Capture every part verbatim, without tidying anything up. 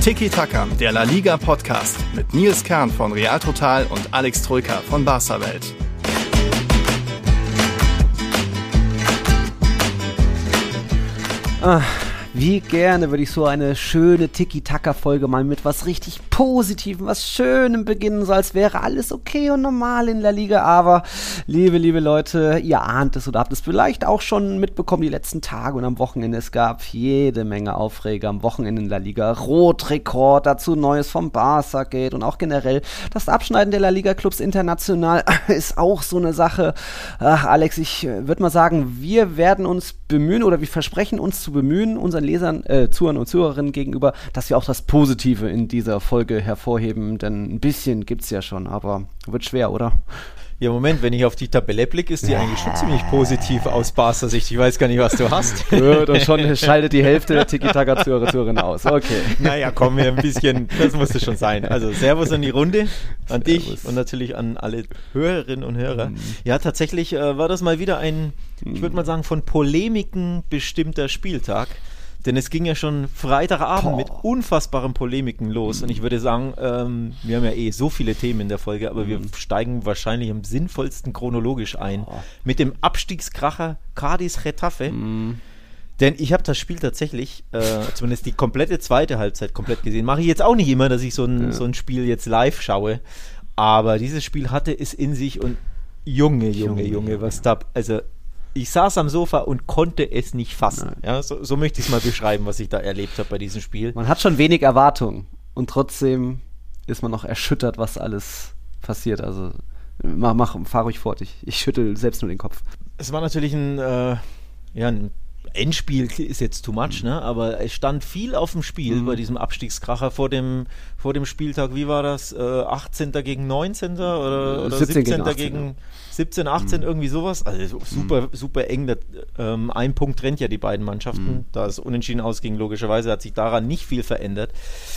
Tiki Taka, der La Liga Podcast mit Nils Kern von Real Total und Alex Troika von Barca Welt. Ah, wie gerne würde ich so eine schöne Tiki-Taka-Folge mal mit was richtig Positivem, was Schönem beginnen, so als wäre alles okay und normal in La Liga. Aber, liebe, liebe Leute, ihr ahnt es oder habt es vielleicht auch schon mitbekommen die letzten Tage und am Wochenende. Es gab jede Menge Aufreger am Wochenende in La Liga. Rotrekord, dazu Neues vom Barca-Gate und auch generell das Abschneiden der La Liga-Clubs international ist auch so eine Sache. Ach, Alex, ich würde mal sagen, wir werden uns bemühen oder wir versprechen uns zu bemühen, unseren Lesern, äh, Zuhörern und Zuhörerinnen gegenüber, dass wir auch das Positive in dieser Folge hervorheben, denn ein bisschen gibt's ja schon, aber wird schwer, oder? Ja, Moment, wenn ich auf die Tabelle blicke, ist die eigentlich schon ziemlich positiv aus Barca Sicht. Ich weiß gar nicht, was du hast. Gut, und schon schaltet die Hälfte der Tiki-Taka-Zuhörer, Zuhörerinnen aus. Okay. Naja, komm, wir ein bisschen, das musste schon sein. Also Servus an die Runde, an Servus. dich und natürlich an alle Hörerinnen und Hörer. Mhm. Ja, tatsächlich äh, war das mal wieder ein, ich würde mal sagen, von Polemiken bestimmter Spieltag. Denn es ging ja schon Freitagabend Boah. mit unfassbaren Polemiken los. Mhm. Und ich würde sagen, ähm, wir haben ja eh so viele Themen in der Folge, aber mhm. wir steigen wahrscheinlich am sinnvollsten chronologisch ein. Boah. Mit dem Abstiegskracher Cádiz-Getafe. Mhm. Denn ich habe das Spiel tatsächlich, äh, zumindest die komplette zweite Halbzeit komplett gesehen. Mache ich jetzt auch nicht immer, dass ich so ein, ja. so ein Spiel jetzt live schaue. Aber dieses Spiel hatte es in sich und Junge, Junge, Junge, Junge, was da, also ich saß am Sofa und konnte es nicht fassen. Ja, so, so möchte ich es mal beschreiben, was ich da erlebt habe bei diesem Spiel. Man hat schon wenig Erwartungen und trotzdem ist man noch erschüttert, was alles passiert. Also mach, mach fahr ruhig fort, ich, ich schüttel selbst nur den Kopf. Es war natürlich ein, äh, ja, ein Endspiel, ist jetzt too much, mhm. ne? Aber es stand viel auf dem Spiel mhm. bei diesem Abstiegskracher vor dem, vor dem Spieltag. Wie war das? Äh, achtzehnter gegen neunzehnter oder, oder siebzehnter gegen siebzehn, achtzehn, mhm. irgendwie sowas. Also super, mhm. super eng. Das, ähm, ein Punkt trennt ja die beiden Mannschaften. Mhm. Da es unentschieden ausging, logischerweise hat sich daran nicht viel verändert.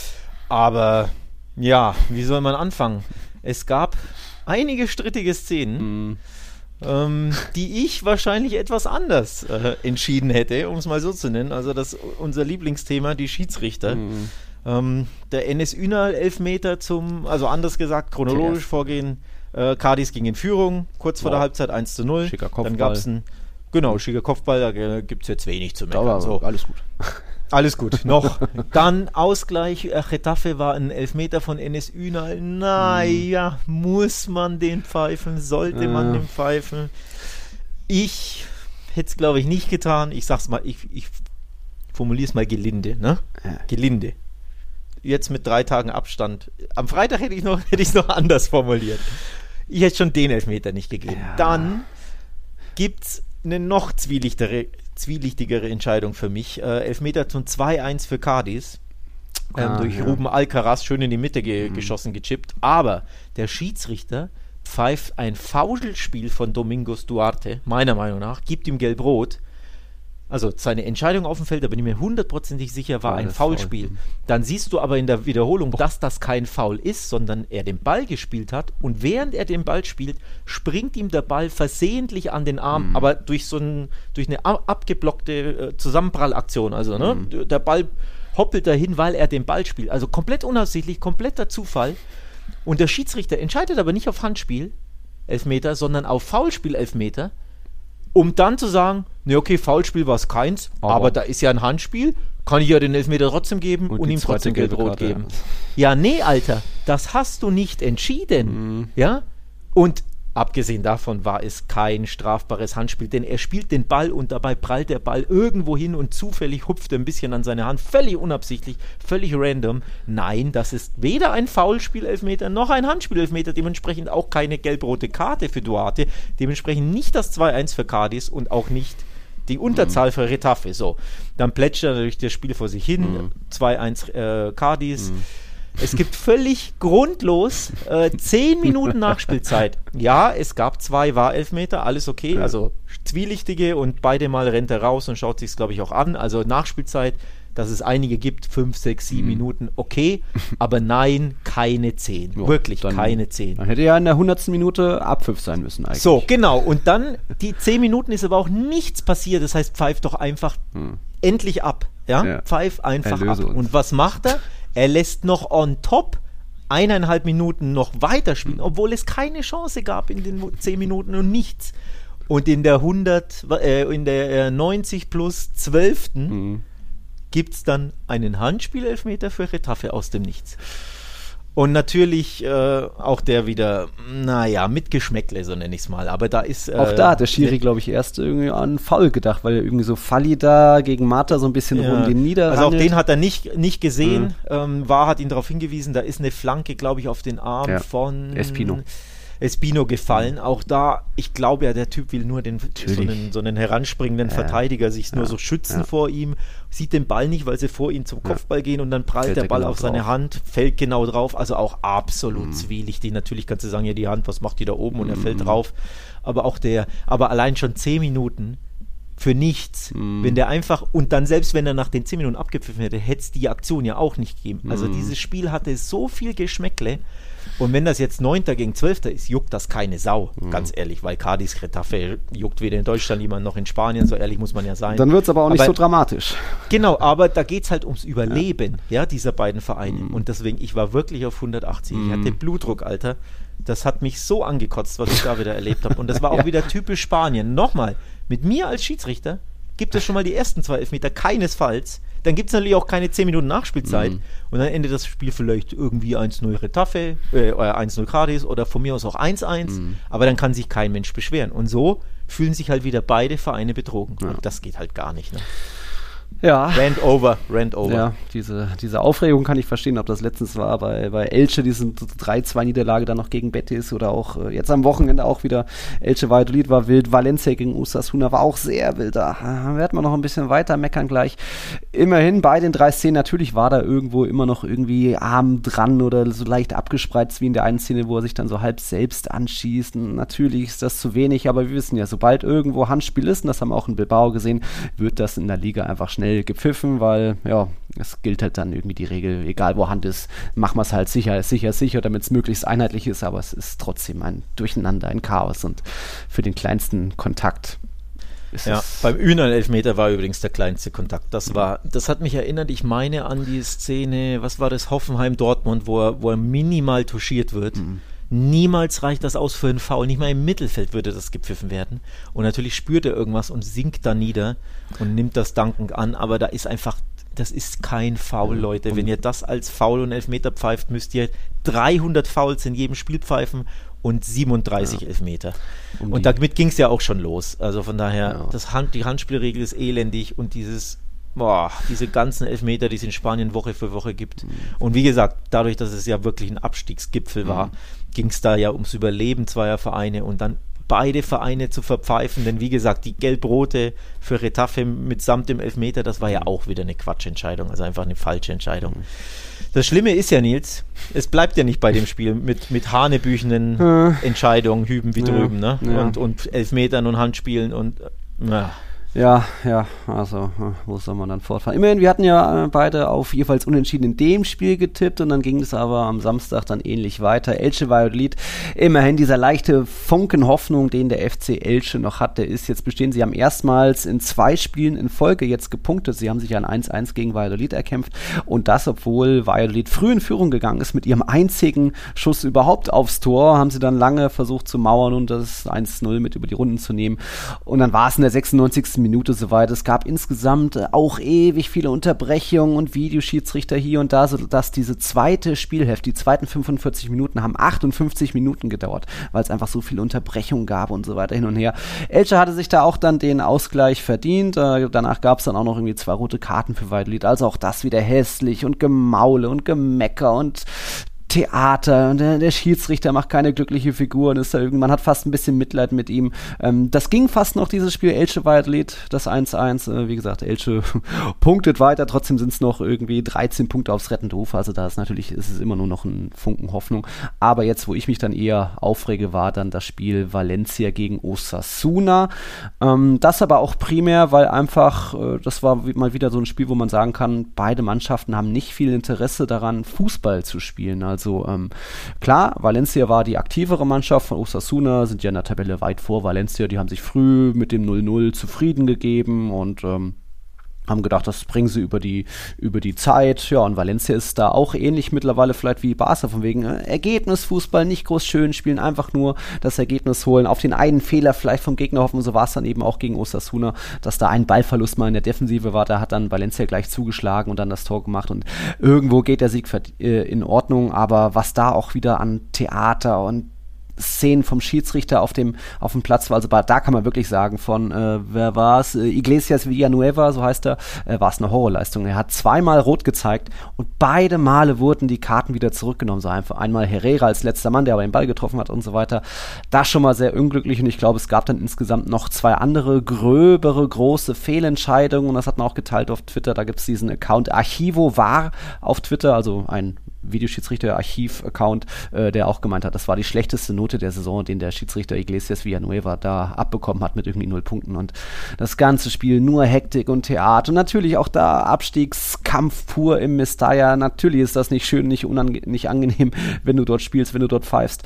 Aber ja, wie soll man anfangen? Es gab einige strittige Szenen. Mhm. Ähm, die ich wahrscheinlich etwas anders äh, entschieden hätte, um es mal so zu nennen. Also das unser Lieblingsthema, die Schiedsrichter. Mhm. Ähm, der Enes Ünal Elfmeter zum, also anders gesagt, chronologisch okay. vorgehen. Äh, Cádiz ging in Führung, kurz vor wow. der Halbzeit eins zu null. Schicker Kopfball. Dann gab es einen, genau, schicker Kopfball, da äh, gibt es jetzt wenig zu meckern. Aber so. Alles gut. Alles gut, noch. Dann Ausgleich, äh, Getafe war ein Elfmeter von Enes Ünal. Naja, hm. muss man den pfeifen? Sollte äh. man den pfeifen? Ich hätte es, glaube ich, nicht getan. Ich sag's mal, ich, ich formuliere es mal gelinde, ne? Ja. Gelinde. Jetzt mit drei Tagen Abstand. Am Freitag hätte ich noch, hätte ich es noch anders formuliert. Ich hätte schon den Elfmeter nicht gegeben. Ja. Dann gibt's eine noch zwielichtere zwielichtigere Entscheidung für mich. Äh, Elfmeter zum zwei eins für Cádiz. Ähm, ah, durch ja. Ruben Alcaraz schön in die Mitte ge- mhm. geschossen, gechippt. Aber der Schiedsrichter pfeift ein Foulspiel von Domingos Duarte, meiner Meinung nach, gibt ihm gelb-rot. Also seine Entscheidung auf dem Feld, da bin ich mir hundertprozentig sicher, war, war ein Foulspiel. Foul. Dann siehst du aber in der Wiederholung, Boah. dass das kein Foul ist, sondern er den Ball gespielt hat und während er den Ball spielt, springt ihm der Ball versehentlich an den Arm, mhm. aber durch so ein, durch eine abgeblockte äh, Zusammenprallaktion. Also ne, mhm. der Ball hoppelt dahin, weil er den Ball spielt. Also komplett unabsichtlich, kompletter Zufall. Und der Schiedsrichter entscheidet aber nicht auf Handspiel, Elfmeter, sondern auf Foulspiel, Elfmeter. Um dann zu sagen, ne okay, Foulspiel war es keins, aber, aber da ist ja ein Handspiel, kann ich ja den Elfmeter trotzdem geben und, und ihm trotzdem gelb-rot geben. Ja. ja, nee, Alter, das hast du nicht entschieden. Mhm. Ja, und abgesehen davon war es kein strafbares Handspiel, denn er spielt den Ball und dabei prallt der Ball irgendwo hin und zufällig hupft er ein bisschen an seine Hand, völlig unabsichtlich, völlig random. Nein, das ist weder ein Foulspiel-Elfmeter noch ein Handspiel-Elfmeter, dementsprechend auch keine gelb-rote Karte für Duarte, dementsprechend nicht das zwei eins für Cádiz und auch nicht die Unterzahl mhm. für Getafe. So, dann plätschert natürlich das Spiel vor sich hin, mhm. zwei eins äh, Cádiz. Mhm. Es gibt völlig grundlos äh, zehn Minuten Nachspielzeit. Ja, es gab zwei War-Elfmeter, alles okay. Ja. Also zwielichtige und beide Mal rennt er raus und schaut sich es, glaube ich, auch an. Also Nachspielzeit, dass es einige gibt, fünf, sechs, sieben mhm. Minuten, okay. Aber nein, keine zehn. Jo, Wirklich, dann, keine zehn. Dann hätte ja in der hundertsten Minute Abpfiff sein müssen eigentlich. So, genau. Und dann, die zehn Minuten ist aber auch nichts passiert. Das heißt, pfeift doch einfach hm. endlich ab. Ja? ja. Pfeif einfach Erlöse ab. uns. Und was macht er? Er lässt noch on top eineinhalb Minuten noch weiterspielen, obwohl es keine Chance gab in den zehn Minuten und nichts. Und in der hundert, äh, in der neunzig plus zwölften Mhm. gibt es dann einen Handspielelfmeter für Getafe aus dem Nichts. Und natürlich äh, auch der wieder, naja, mit Geschmäckle, so nenne ich es mal. Aber da ist... Äh, auch da hat der Schiri, glaube ich, erst irgendwie an Foul gedacht, weil er irgendwie so Falli da gegen Mata so ein bisschen ja. rum den niederrangelt. Also auch den hat er nicht, nicht gesehen. Mhm. Ähm, War hat ihn darauf hingewiesen, da ist eine Flanke, glaube ich, auf den Arm ja. von... Espino. Espino gefallen. Auch da, ich glaube ja, der Typ will nur den so einen, so einen heranspringenden ja. Verteidiger sich ja. nur so schützen ja. vor ihm, sieht den Ball nicht, weil sie vor ihm zum Kopfball ja. gehen und dann prallt fällt der Ball genau auf seine drauf. Hand, fällt genau drauf, also auch absolut mhm. zwielichtig. Natürlich kannst du sagen, ja die Hand, was macht die da oben und mhm. er fällt drauf, aber auch der, aber allein schon zehn Minuten für nichts, mm. wenn der einfach, und dann selbst wenn er nach den zehn Minuten abgepfiffen hätte, hätte es die Aktion ja auch nicht gegeben. Also mm. dieses Spiel hatte so viel Geschmäckle und wenn das jetzt Neunter gegen Zwölfter ist, juckt das keine Sau, mm. ganz ehrlich, weil Cádiz, Getafe juckt weder in Deutschland jemand noch in Spanien, so ehrlich muss man ja sein. Dann wird es aber auch nicht aber, so dramatisch. Genau, aber da geht es halt ums Überleben, ja, ja dieser beiden Vereine mm. und deswegen, ich war wirklich auf hundertachtzig, mm. ich hatte Blutdruck, Alter. Das hat mich so angekotzt, was ich da wieder erlebt habe. Und das war auch ja. wieder typisch Spanien. Nochmal, mit mir als Schiedsrichter gibt es schon mal die ersten zwei Elfmeter keinesfalls. Dann gibt es natürlich auch keine zehn Minuten Nachspielzeit. Mhm. Und dann endet das Spiel vielleicht irgendwie eins null Getafe, äh, eins null Cádiz oder von mir aus auch eins eins. Mhm. Aber dann kann sich kein Mensch beschweren. Und so fühlen sich halt wieder beide Vereine betrogen. Ja. Und das geht halt gar nicht, ne? Ja. Rant over, rant over. Ja, diese, diese Aufregung kann ich verstehen, ob das letztens war bei, bei Elche, diese drei zwei Niederlage dann noch gegen Betis oder auch äh, jetzt am Wochenende auch wieder Elche Valladolid war wild, Valencia gegen Osasuna war auch sehr wild, da werden wir noch ein bisschen weiter meckern gleich. Immerhin bei den drei Szenen, natürlich war da irgendwo immer noch irgendwie Arm dran oder so leicht abgespreizt wie in der einen Szene, wo er sich dann so halb selbst anschießt. Natürlich ist das zu wenig, aber wir wissen ja, sobald irgendwo Handspiel ist, und das haben wir auch in Bilbao gesehen, wird das in der Liga einfach schnell gepfiffen, weil ja, es gilt halt dann irgendwie die Regel, egal wo Hand ist, machen wir es halt sicher, sicher, sicher, damit es möglichst einheitlich ist, aber es ist trotzdem ein Durcheinander, ein Chaos und für den kleinsten Kontakt ist ja, es... Beim Ünal-Elfmeter war übrigens der kleinste Kontakt. Das war, das hat mich erinnert, ich meine an die Szene, was war das, Hoffenheim-Dortmund, wo er, wo er minimal touchiert wird. Mhm. Niemals reicht das aus für einen Foul. Nicht mal im Mittelfeld würde das gepfiffen werden. Und natürlich spürt er irgendwas und sinkt da nieder und nimmt das dankend an. Aber da ist einfach, das ist kein Foul, Leute. Wenn ihr das als Foul und Elfmeter pfeift, müsst ihr dreihundert Fouls in jedem Spiel pfeifen und siebenunddreißig ja. Elfmeter. Um und damit ging es ja auch schon los. Also von daher, ja. das Hand, die Handspielregel ist elendig und dieses... Boah, diese ganzen Elfmeter, die es in Spanien Woche für Woche gibt. Mhm. Und wie gesagt, dadurch, dass es ja wirklich ein Abstiegsgipfel war, mhm. ging es da ja ums Überleben zweier Vereine und dann beide Vereine zu verpfeifen, denn wie gesagt, die Gelb-Rote für Getafe mitsamt dem Elfmeter, das war ja auch wieder eine Quatschentscheidung, also einfach eine falsche Entscheidung. Mhm. Das Schlimme ist ja, Nils, es bleibt ja nicht bei dem Spiel mit, mit hanebüchenen äh. Entscheidungen, hüben wie ja. drüben, ne? Ja. Und, und Elfmetern und Handspielen und ja. Ja, ja, also, wo soll man dann fortfahren? Immerhin, wir hatten ja beide auf jeweils unentschieden in dem Spiel getippt und dann ging es aber am Samstag dann ähnlich weiter. Elche Valladolid, immerhin dieser leichte Funken Hoffnung, den der F C Elche noch hat, der ist jetzt bestehen. Sie haben erstmals in zwei Spielen in Folge jetzt gepunktet. Sie haben sich ein eins eins gegen Valladolid erkämpft und das, obwohl Valladolid früh in Führung gegangen ist mit ihrem einzigen Schuss überhaupt aufs Tor, haben sie dann lange versucht zu mauern und das eins null mit über die Runden zu nehmen. Und dann war es in der sechsundneunzigsten Minute soweit. Es gab insgesamt auch ewig viele Unterbrechungen und Videoschiedsrichter hier und da, sodass diese zweite Spielhälfte, die zweiten fünfundvierzig Minuten haben achtundfünfzig Minuten gedauert, weil es einfach so viele Unterbrechungen gab und so weiter hin und her. Elche hatte sich da auch dann den Ausgleich verdient. Äh, danach gab es dann auch noch irgendwie zwei rote Karten für Valladolid. Also auch das wieder hässlich und Gemaule und Gemecker und Theater und der, der Schiedsrichter macht keine glückliche Figur und ist da irgendwie, man hat fast ein bisschen Mitleid mit ihm. Ähm, das ging fast noch, dieses Spiel Elche Valladolid, das eins eins. Äh, wie gesagt, Elche punktet weiter, trotzdem sind es noch irgendwie dreizehn Punkte aufs rettende Ufer, also da ist natürlich, ist es immer nur noch ein Funken Hoffnung. Aber jetzt, wo ich mich dann eher aufrege, war dann das Spiel Valencia gegen Osasuna. Ähm, das aber auch primär, weil einfach, äh, das war mal wieder so ein Spiel, wo man sagen kann, beide Mannschaften haben nicht viel Interesse daran, Fußball zu spielen. Also Also ähm, klar, Valencia war die aktivere Mannschaft von Osasuna, sind ja in der Tabelle weit vor Valencia, die haben sich früh mit dem null null zufrieden gegeben und ähm, haben gedacht, das bringen sie über die, über die Zeit. Ja, und Valencia ist da auch ähnlich mittlerweile vielleicht wie Barca, von wegen äh, Ergebnisfußball, nicht groß schön spielen, einfach nur das Ergebnis holen, auf den einen Fehler vielleicht vom Gegner hoffen. Und so war es dann eben auch gegen Osasuna, dass da ein Ballverlust mal in der Defensive war. Da hat dann Valencia gleich zugeschlagen und dann das Tor gemacht. Und irgendwo geht der Sieg äh, in Ordnung, aber was da auch wieder an Theater und Szenen vom Schiedsrichter auf dem, auf dem Platz war, also da kann man wirklich sagen, von, äh, wer war es, äh, Iglesias Villanueva, so heißt er, äh, war es eine Horrorleistung. Er hat zweimal rot gezeigt und beide Male wurden die Karten wieder zurückgenommen. So einfach einmal Herrera als letzter Mann, der aber den Ball getroffen hat und so weiter. Das schon mal sehr unglücklich und ich glaube, es gab dann insgesamt noch zwei andere gröbere, große Fehlentscheidungen und das hat man auch geteilt auf Twitter. Da gibt es diesen Account Archivo Var auf Twitter, also ein Videoschiedsrichter-Archiv-Account, äh, der auch gemeint hat, das war die schlechteste Note der Saison, den der Schiedsrichter Iglesias Villanueva da abbekommen hat mit irgendwie null Punkten und das ganze Spiel nur Hektik und Theater und natürlich auch da Abstiegskampf pur im Mestalla. Natürlich ist das nicht schön, nicht, unange- nicht angenehm, wenn du dort spielst, wenn du dort pfeifst.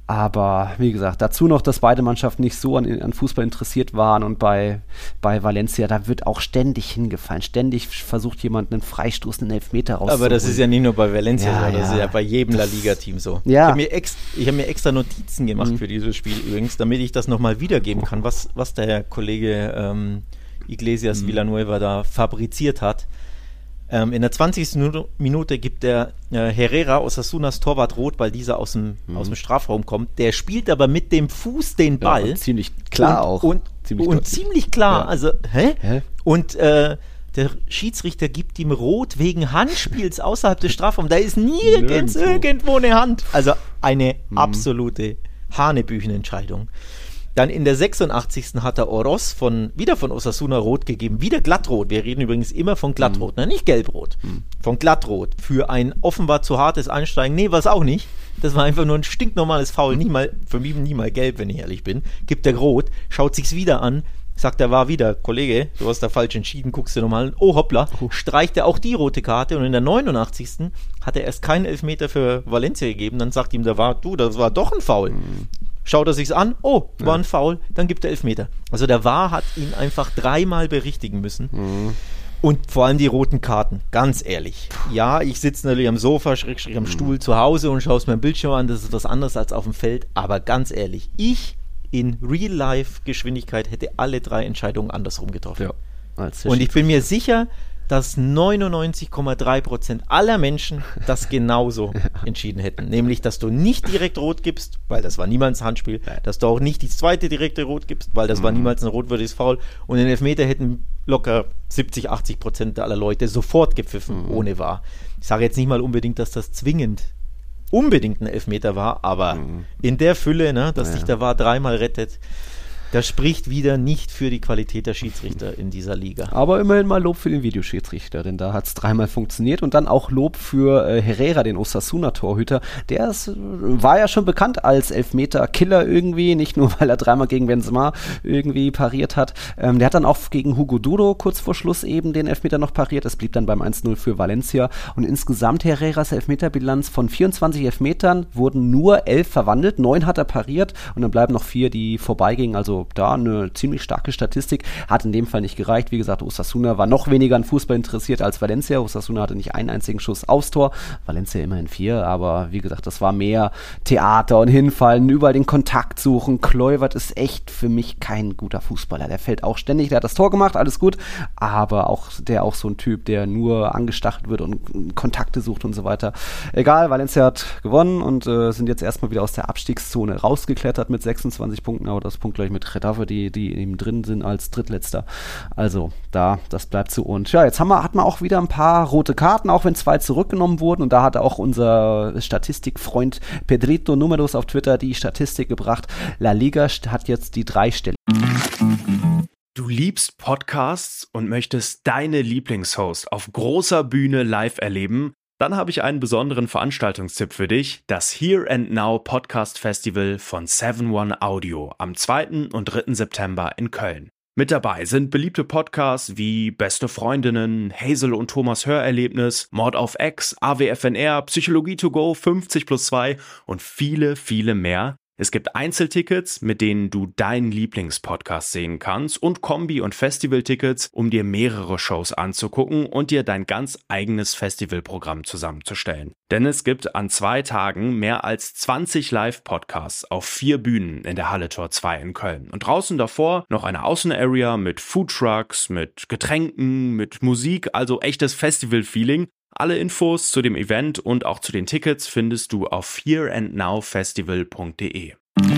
Aber wie gesagt, dazu noch, dass beide Mannschaften nicht so an, an Fußball interessiert waren und bei, bei Valencia, da wird auch ständig hingefallen. Ständig versucht jemand einen Freistoß, einen Elfmeter rauszuholen. Aber das ist ja nicht nur bei Valencia ja, so, das ja. ist ja bei jedem La Liga-Team so. Ja. Ich habe mir, ex, ich hab mir extra Notizen gemacht mhm. für dieses Spiel übrigens, damit ich das nochmal wiedergeben kann, was, was der Kollege ähm, Iglesias mhm. Villanueva da fabriziert hat. Ähm, in der zwanzigsten Minute gibt der äh, Herrera Osasunas Torwart rot, weil dieser aus dem, mhm. aus dem Strafraum kommt. Der spielt aber mit dem Fuß den Ball. Ja, ziemlich klar und, auch. Und ziemlich, und ziemlich klar. Ja. Also, hä? hä? Und äh, der Schiedsrichter gibt ihm rot wegen Handspiels außerhalb des Strafraums. Da ist nirgends Nirgendwo. irgendwo eine Hand. Also eine mhm. absolute Hanebüchen-Entscheidung. Dann in der sechsundachtzigsten hat der Oroz von, wieder von Osasuna rot gegeben, wieder glattrot. Wir reden übrigens immer von glattrot, mhm. ne? Nicht gelbrot, mhm. von glattrot. Für ein offenbar zu hartes Einsteigen, nee, war es auch nicht. Das war einfach nur ein stinknormales Foul, nicht mal, für mich nie mal gelb, wenn ich ehrlich bin. Gibt er rot, schaut sich's wieder an, sagt er, war wieder, Kollege, du hast da falsch entschieden, guckst du nochmal an, oh hoppla, uh. streicht er auch die rote Karte und in der neunundachtzigsten hat er erst keinen Elfmeter für Valencia gegeben, dann sagt ihm, da war, du, das war doch ein Foul. Mhm. Schaut er sich's an, oh, war ja. ein Foul, dann gibt er Elfmeter. Also der V A R hat ihn einfach dreimal berichtigen müssen. Mhm. Und vor allem die roten Karten, ganz ehrlich. Ja, ich sitze natürlich am Sofa, schräg, schräg am mhm. Stuhl zu Hause und schaue es mir im Bildschirm an, das ist was anderes als auf dem Feld. Aber ganz ehrlich, ich in Real-Life-Geschwindigkeit hätte alle drei Entscheidungen andersrum getroffen. Ja, als und ich bin mir sicher, dass neunundneunzig Komma drei Prozent aller Menschen das genauso entschieden hätten. Nämlich, dass du nicht direkt rot gibst, weil das war niemals ein Handspiel, dass du auch nicht die zweite direkte rot gibst, weil das mhm. war niemals ein rotwürdiges Foul. Und den Elfmeter hätten locker siebzig, achtzig Prozent aller Leute sofort gepfiffen, mhm. ohne V A R. Ich sage jetzt nicht mal unbedingt, dass das zwingend unbedingt ein Elfmeter war, aber mhm. in der Fülle, ne, dass ja. sich der V A R dreimal rettet, das spricht wieder nicht für die Qualität der Schiedsrichter in dieser Liga. Aber immerhin mal Lob für den Videoschiedsrichter, denn da hat es dreimal funktioniert. Und dann auch Lob für äh, Herrera, den Osasuna-Torhüter. Der ist, äh, war ja schon bekannt als Elfmeter-Killer irgendwie, nicht nur, weil er dreimal gegen Benzema irgendwie pariert hat. Ähm, der hat dann auch gegen Hugo Duro kurz vor Schluss eben den Elfmeter noch pariert. Es blieb dann beim eins null für Valencia. Und insgesamt Herreras Elfmeterbilanz von vierundzwanzig Elfmetern wurden nur elf verwandelt. Neun hat er pariert und dann bleiben noch vier, die vorbeigingen. Also da eine ziemlich starke Statistik, hat in dem Fall nicht gereicht. Wie gesagt, Osasuna war noch weniger an Fußball interessiert als Valencia. Osasuna hatte nicht einen einzigen Schuss aufs Tor, Valencia immerhin vier, aber wie gesagt, das war mehr Theater und Hinfallen, überall den Kontakt suchen. Kluivert ist echt für mich kein guter Fußballer. Der fällt auch ständig, der hat das Tor gemacht, alles gut, aber auch der auch so ein Typ, der nur angestachelt wird und Kontakte sucht und so weiter. Egal, Valencia hat gewonnen und äh, sind jetzt erstmal wieder aus der Abstiegszone rausgeklettert mit sechsundzwanzig Punkten, aber das Punkt gleich mit Getafe, die, die eben drin sind als Drittletzter. Also da, das bleibt zu uns. Ja, jetzt haben wir, hat man auch wieder ein paar rote Karten, auch wenn zwei zurückgenommen wurden und da hat auch unser Statistikfreund Pedrito Numeros auf Twitter die Statistik gebracht. La Liga hat jetzt die drei Stellen. Du liebst Podcasts und möchtest deine Lieblingshost auf großer Bühne live erleben? Dann habe ich einen besonderen Veranstaltungstipp für dich, das Here and Now Podcast Festival von seven one Audio am zweiten und dritten September in Köln. Mit dabei sind beliebte Podcasts wie Beste Freundinnen, Hazel und Thomas Hörerlebnis, Mord auf Ex, A W F N R, Psychologie to go, fünfzig plus zwei und viele, viele mehr. Es gibt Einzeltickets, mit denen du deinen Lieblingspodcast sehen kannst und Kombi- und Festivaltickets, um dir mehrere Shows anzugucken und dir dein ganz eigenes Festivalprogramm zusammenzustellen. Denn es gibt an zwei Tagen mehr als zwanzig Live-Podcasts auf vier Bühnen in der Halle Tor zwei in Köln. Und draußen davor noch eine Außenarea mit Foodtrucks, mit Getränken, mit Musik, also echtes Festival-Feeling. Alle Infos zu dem Event und auch zu den Tickets findest du auf here and now festival punkt de.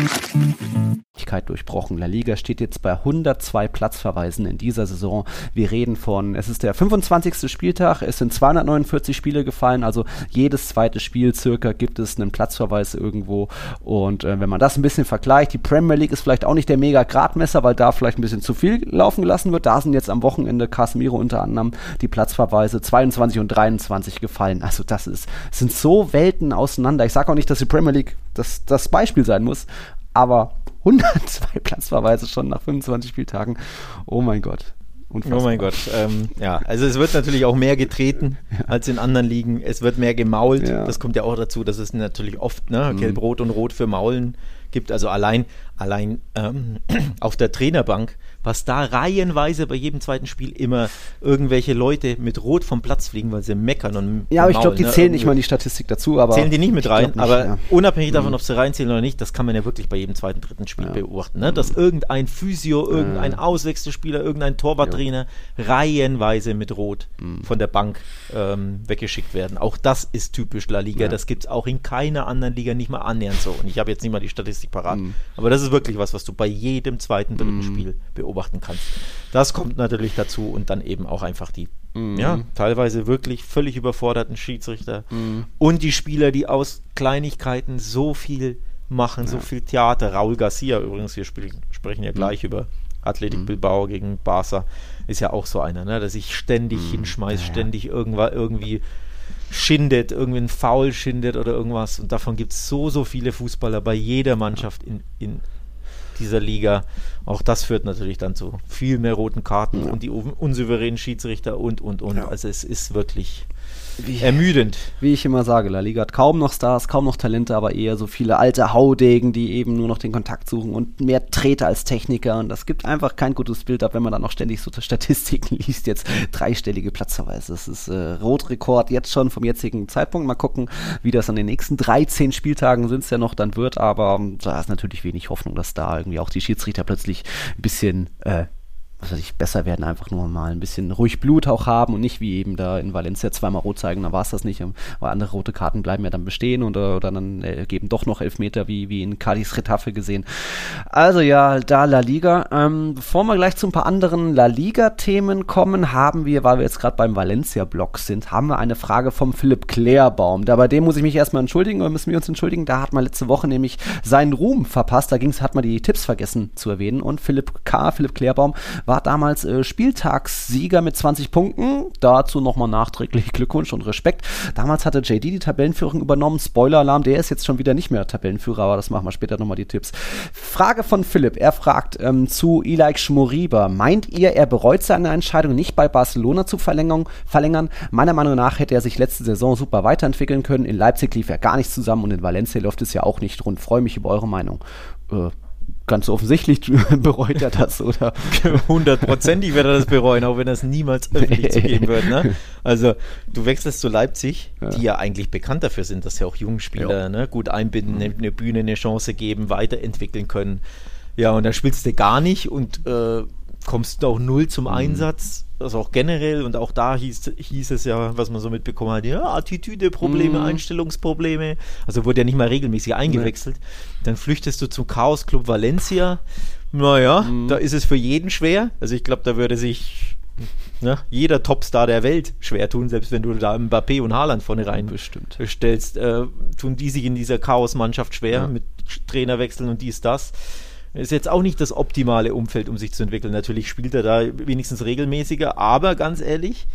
Durchbrochen. La Liga steht jetzt bei hundertzwei Platzverweisen in dieser Saison. Wir reden von, es ist der fünfundzwanzigste Spieltag, es sind zweihundertneunundvierzig Spiele gefallen, also jedes zweite Spiel circa gibt es einen Platzverweis irgendwo und äh, wenn man das ein bisschen vergleicht, die Premier League ist vielleicht auch nicht der Mega-Gradmesser, weil da vielleicht ein bisschen zu viel laufen gelassen wird. Da sind jetzt am Wochenende Casemiro unter anderem die Platzverweise zweiundzwanzig und dreiundzwanzig gefallen. Also das ist, sind so Welten auseinander. Ich sage auch nicht, dass die Premier League das, das Beispiel sein muss, aber hundertzwei Platzverweise schon nach fünfundzwanzig Spieltagen. Oh mein Gott. Unfassbar. Oh mein Gott. Ähm, ja, also es wird natürlich auch mehr getreten ja. als in anderen Ligen. Es wird mehr gemault. Ja. Das kommt ja auch dazu, dass es natürlich oft ne, mhm. Gelb-Rot und Rot für Maulen gibt. Also allein, allein ähm, auf der Trainerbank, was da reihenweise bei jedem zweiten Spiel immer irgendwelche Leute mit Rot vom Platz fliegen, weil sie meckern und ja, aber ich glaube, die ne? zählen nicht mal in die Statistik dazu. Aber zählen die nicht mit rein, nicht, aber ja. unabhängig davon, mhm. ob sie reinzählen oder nicht, das kann man ja wirklich bei jedem zweiten, dritten Spiel ja. beobachten. Ne? Dass irgendein Physio, irgendein mhm. Auswechselspieler, irgendein Torwarttrainer ja. reihenweise mit Rot mhm. von der Bank ähm, weggeschickt werden. Auch das ist typisch La Liga. Ja. Das gibt es auch in keiner anderen Liga nicht mal annähernd so. Und ich habe jetzt nicht mal die Statistik parat. Mhm. Aber das ist wirklich was, was du bei jedem zweiten, dritten mhm. Spiel beobachten kannst. Das kommt natürlich dazu und dann eben auch einfach die mhm. ja, teilweise wirklich völlig überforderten Schiedsrichter mhm. und die Spieler, die aus Kleinigkeiten so viel machen, ja. so viel Theater. Raúl García übrigens, wir spiel, sprechen ja gleich mhm. über Athletic mhm. Bilbao gegen Barca, ist ja auch so einer, ne, der sich ständig mhm. hinschmeißt, ja. ständig irgendwann irgendwie schindet, irgendwie ein Foul schindet oder irgendwas und davon gibt es so, so viele Fußballer bei jeder Mannschaft in, in dieser Liga. Auch das führt natürlich dann zu viel mehr roten Karten ja. und die unsouveränen Schiedsrichter und, und, und. Ja. Also es ist wirklich wie, ermüdend. Wie ich immer sage, La Liga hat kaum noch Stars, kaum noch Talente, aber eher so viele alte Haudegen, die eben nur noch den Kontakt suchen und mehr Treter als Techniker und das gibt einfach kein gutes Bild ab, wenn man dann noch ständig so Statistiken liest, jetzt dreistellige Platzverweise. Das ist äh, Rotrekord jetzt schon vom jetzigen Zeitpunkt. Mal gucken, wie das an den nächsten dreizehn Spieltagen sind es ja noch dann wird, aber um, da ist natürlich wenig Hoffnung, dass da irgendwie auch die Schiedsrichter plötzlich ein bisschen äh, was weiß ich, besser werden, einfach nur mal ein bisschen ruhig Blut auch haben und nicht wie eben da in Valencia zweimal rot zeigen, dann war es das nicht, weil andere rote Karten bleiben ja dann bestehen und, oder dann äh, geben doch noch Elfmeter, wie, wie in Cádiz Getafe gesehen. Also ja, da La Liga. Ähm, bevor wir gleich zu ein paar anderen La Liga-Themen kommen, haben wir, weil wir jetzt gerade beim Valencia-Blog sind, haben wir eine Frage vom Philipp Klärbaum. Da bei dem muss ich mich erstmal entschuldigen, oder müssen wir uns entschuldigen, da hat man letzte Woche nämlich seinen Ruhm verpasst, da ging's, hat man die Tipps vergessen zu erwähnen und Philipp K., Philipp Klärbaum, war damals äh, Spieltagssieger mit zwanzig Punkten. Dazu nochmal nachträglich Glückwunsch und Respekt. Damals hatte J D die Tabellenführung übernommen. Spoiler-Alarm, der ist jetzt schon wieder nicht mehr Tabellenführer, aber das machen wir später nochmal die Tipps. Frage von Philipp. Er fragt ähm, zu Ilaix Moriba. Meint ihr, er bereut seine Entscheidung, nicht bei Barcelona zu verlängern? verlängern? Meiner Meinung nach hätte er sich letzte Saison super weiterentwickeln können. In Leipzig lief er gar nicht zusammen und in Valencia läuft es ja auch nicht rund. Freue mich über eure Meinung. Äh, Ganz offensichtlich bereut er das, oder? Hundertprozentig wird er das bereuen, auch wenn er es niemals öffentlich zugeben wird. Ne? Also du wechselst zu Leipzig, ja. die ja eigentlich bekannt dafür sind, dass ja auch Jugendspieler ne, gut einbinden, eine, eine Bühne, eine Chance geben, weiterentwickeln können. Ja, und da spielst du gar nicht und äh, kommst auch null zum mhm. Einsatz. Also auch generell und auch da hieß, hieß es ja, was man so mitbekommen hat, ja, Attitüde-Probleme, mm. Einstellungsprobleme, also wurde ja nicht mal regelmäßig eingewechselt. Nee. Dann flüchtest du zum Chaos-Club Valencia, naja, mm. da ist es für jeden schwer, also ich glaube, da würde sich ja, jeder Topstar der Welt schwer tun, selbst wenn du da Mbappé und Haaland vorne rein Bestimmt. stellst, äh, tun die sich in dieser Chaos-Mannschaft schwer, ja. mit Trainerwechseln und dies, das. Ist jetzt auch nicht das optimale Umfeld, um sich zu entwickeln. Natürlich spielt er da wenigstens regelmäßiger, aber ganz ehrlich,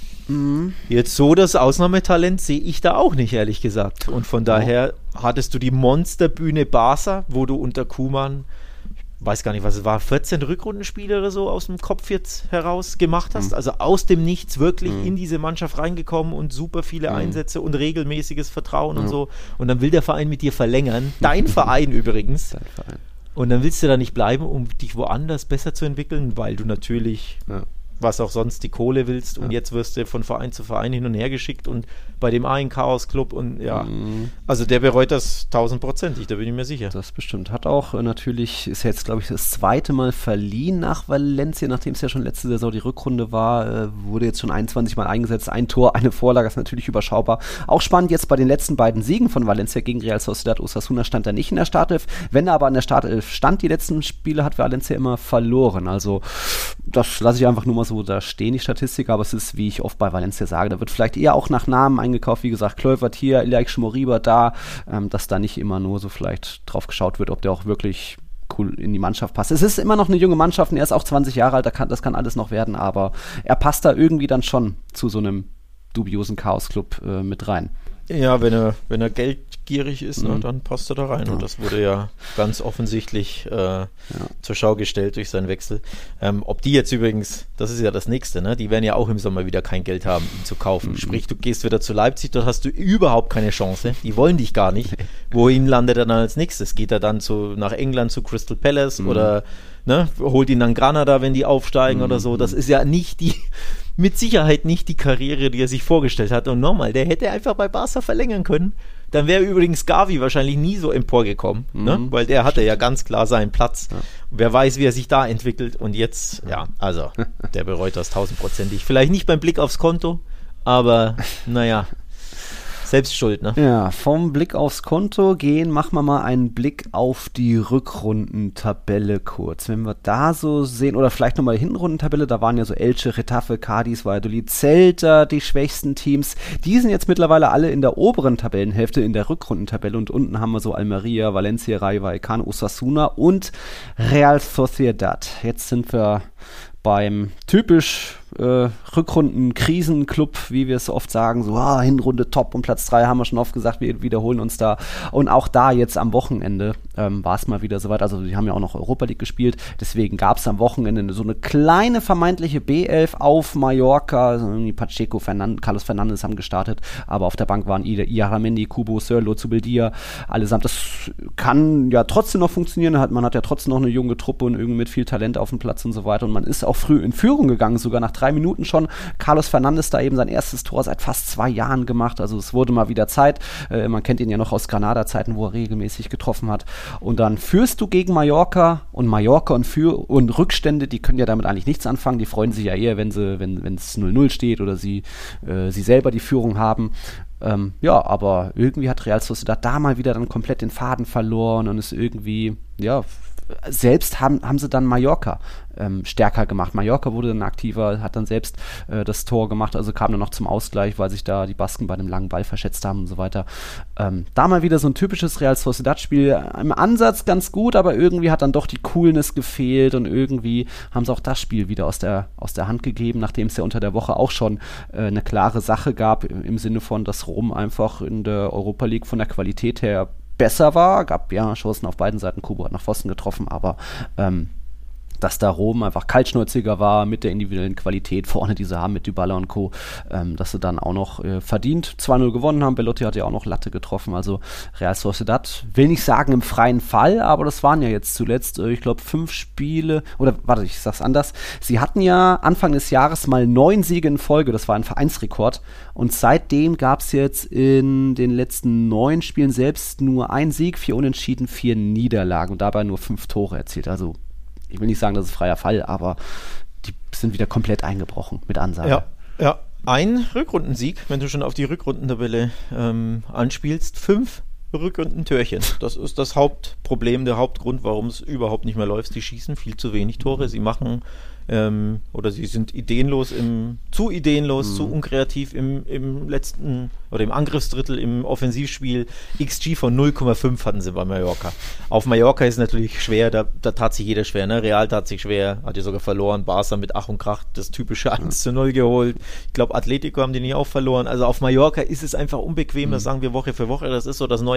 mhm. jetzt so das Ausnahmetalent sehe ich da auch nicht, ehrlich gesagt. Und von daher hattest du die Monsterbühne Barca, wo du unter Koeman weiß gar nicht, was es war, vierzehn Rückrundenspiele oder so aus dem Kopf jetzt heraus gemacht hast. Mhm. Also aus dem Nichts wirklich mhm. in diese Mannschaft reingekommen und super viele mhm. Einsätze und regelmäßiges Vertrauen mhm. und so. Und dann will der Verein mit dir verlängern. Dein Verein übrigens. Dein Verein. Und dann willst du da nicht bleiben, um dich woanders besser zu entwickeln, weil du natürlich... Ja. was auch sonst die Kohle willst und ja. jetzt wirst du von Verein zu Verein hin und her geschickt und bei dem einen Chaos-Club und ja, mhm. also der bereut das tausendprozentig, da bin ich mir sicher. Das bestimmt. Hat auch äh, natürlich, ist jetzt glaube ich das zweite Mal verliehen nach Valencia, nachdem es ja schon letzte Saison die Rückrunde war, äh, wurde jetzt schon einundzwanzig Mal eingesetzt, ein Tor, eine Vorlage, ist natürlich überschaubar. Auch spannend jetzt bei den letzten beiden Siegen von Valencia gegen Real Sociedad, Osasuna stand er nicht in der Startelf, wenn er aber in der Startelf stand, die letzten Spiele hat Valencia immer verloren, also das lasse ich einfach nur mal so so da stehen, die Statistik, aber es ist, wie ich oft bei Valencia sage, da wird vielleicht eher auch nach Namen eingekauft, wie gesagt, Kluivert hier, Ilaix Moriba da, ähm, dass da nicht immer nur so vielleicht drauf geschaut wird, ob der auch wirklich cool in die Mannschaft passt. Es ist immer noch eine junge Mannschaft und er ist auch zwanzig Jahre alt, da kann, das kann alles noch werden, aber er passt da irgendwie dann schon zu so einem dubiosen Chaos-Club äh, mit rein. Ja, wenn er, wenn er geldgierig ist, mhm. ne, dann passt er da rein. Ja. Und das wurde ja ganz offensichtlich äh, ja. zur Schau gestellt durch seinen Wechsel. Ähm, ob die jetzt übrigens, das ist ja das Nächste, ne? Die werden ja auch im Sommer wieder kein Geld haben, ihn zu kaufen. Mhm. Sprich, du gehst wieder zu Leipzig, dort hast du überhaupt keine Chance. Die wollen dich gar nicht. Wohin landet er dann als nächstes? Geht er dann zu, nach England zu Crystal Palace mhm. oder ne, holt ihn dann Granada, wenn die aufsteigen mhm. oder so? Das ist ja nicht die... mit Sicherheit nicht die Karriere, die er sich vorgestellt hat. Und nochmal, der hätte einfach bei Barca verlängern können. Dann wäre übrigens Gavi wahrscheinlich nie so emporgekommen, mhm. ne? Weil der hatte ja ganz klar seinen Platz. Ja. Wer weiß, wie er sich da entwickelt. Und jetzt, ja, also, der bereut das tausendprozentig. Vielleicht nicht beim Blick aufs Konto, aber naja, selbst schuld, ne? Ja, vom Blick aufs Konto gehen, machen wir mal einen Blick auf die Rückrundentabelle kurz. Wenn wir da so sehen, oder vielleicht nochmal die Hinrundentabelle, da waren ja so Elche, Getafe, Cádiz, Valladolid, Celta die schwächsten Teams. Die sind jetzt mittlerweile alle in der oberen Tabellenhälfte, in der Rückrundentabelle und unten haben wir so Almeria, Valencia, Rayo Vallecano, Osasuna und Real Sociedad. Jetzt sind wir beim typisch äh, Rückrunden-Krisenclub, wie wir es so oft sagen, so ah, Hinrunde top und Platz drei haben wir schon oft gesagt, wir wiederholen uns da. Und auch da jetzt am Wochenende ähm, war es mal wieder soweit, also die haben ja auch noch Europa League gespielt, deswegen gab es am Wochenende so eine kleine vermeintliche B elf auf Mallorca, also Pacheco, Fernand- Carlos Fernandes haben gestartet, aber auf der Bank waren Iaramendi, Kubo, Sörlo, Zubeldia, allesamt. Das kann ja trotzdem noch funktionieren, man hat ja trotzdem noch eine junge Truppe und irgendwie mit viel Talent auf dem Platz und so weiter und man ist auch früh in Führung gegangen, sogar nach drei Minuten schon. Carlos Fernandes da eben sein erstes Tor seit fast zwei Jahren gemacht, also es wurde mal wieder Zeit. Äh, man kennt ihn ja noch aus Granada-Zeiten, wo er regelmäßig getroffen hat. Und dann führst du gegen Mallorca und Mallorca und, für und Rückstände, die können ja damit eigentlich nichts anfangen, die freuen sich ja eher, wenn sie, wenn wenn es null null steht oder sie, äh, sie selber die Führung haben. Ähm, ja, aber irgendwie hat Real Sociedad da mal wieder dann komplett den Faden verloren und ist irgendwie, ja, selbst haben, haben sie dann Mallorca ähm, stärker gemacht. Mallorca wurde dann aktiver, hat dann selbst äh, das Tor gemacht, also kam dann noch zum Ausgleich, weil sich da die Basken bei einem langen Ball verschätzt haben und so weiter. Ähm, da mal wieder so ein typisches Real Sociedad-Spiel, im Ansatz ganz gut, aber irgendwie hat dann doch die Coolness gefehlt und irgendwie haben sie auch das Spiel wieder aus der, aus der Hand gegeben, nachdem es ja unter der Woche auch schon äh, eine klare Sache gab, im Sinne von, dass Rom einfach in der Europa League von der Qualität her besser war, gab ja Chancen auf beiden Seiten, Kubo hat nach Pfosten getroffen, aber ähm, dass da Rom einfach kaltschnäuziger war mit der individuellen Qualität vorne, die sie haben mit Dybala und Co., ähm, dass sie dann auch noch äh, verdient zwei null gewonnen haben. Belotti hat ja auch noch Latte getroffen, also Real Sociedad, will nicht sagen im freien Fall, aber das waren ja jetzt zuletzt, äh, ich glaube, fünf Spiele, oder warte, ich sag's anders, sie hatten ja Anfang des Jahres mal neun Siege in Folge, das war ein Vereinsrekord und seitdem gab's jetzt in den letzten neun Spielen selbst nur ein Sieg, vier Unentschieden, vier Niederlagen und dabei nur fünf Tore erzielt, also ich will nicht sagen, das ist freier Fall, aber die sind wieder komplett eingebrochen mit Ansage. Ja, ja. Ein Rückrundensieg, wenn du schon auf die Rückrundentabelle ähm, anspielst. Fünf Rückrundentörchen. Das ist das Hauptproblem, der Hauptgrund, warum es überhaupt nicht mehr läuft. Sie schießen viel zu wenig Tore. Sie machen ähm, oder sie sind ideenlos, im, zu ideenlos, mhm. zu unkreativ im, im letzten oder im Angriffsdrittel im Offensivspiel. X G von null Komma fünf hatten sie bei Mallorca. Auf Mallorca ist es natürlich schwer, da, da tat sich jeder schwer. Ne? Real tat sich schwer, hat ja sogar verloren. Barca mit Ach und Krach das typische eins zu null geholt. Ich glaube, Atletico haben die nicht auch verloren. Also auf Mallorca ist es einfach unbequem, mhm. das sagen wir Woche für Woche. Das ist so das neue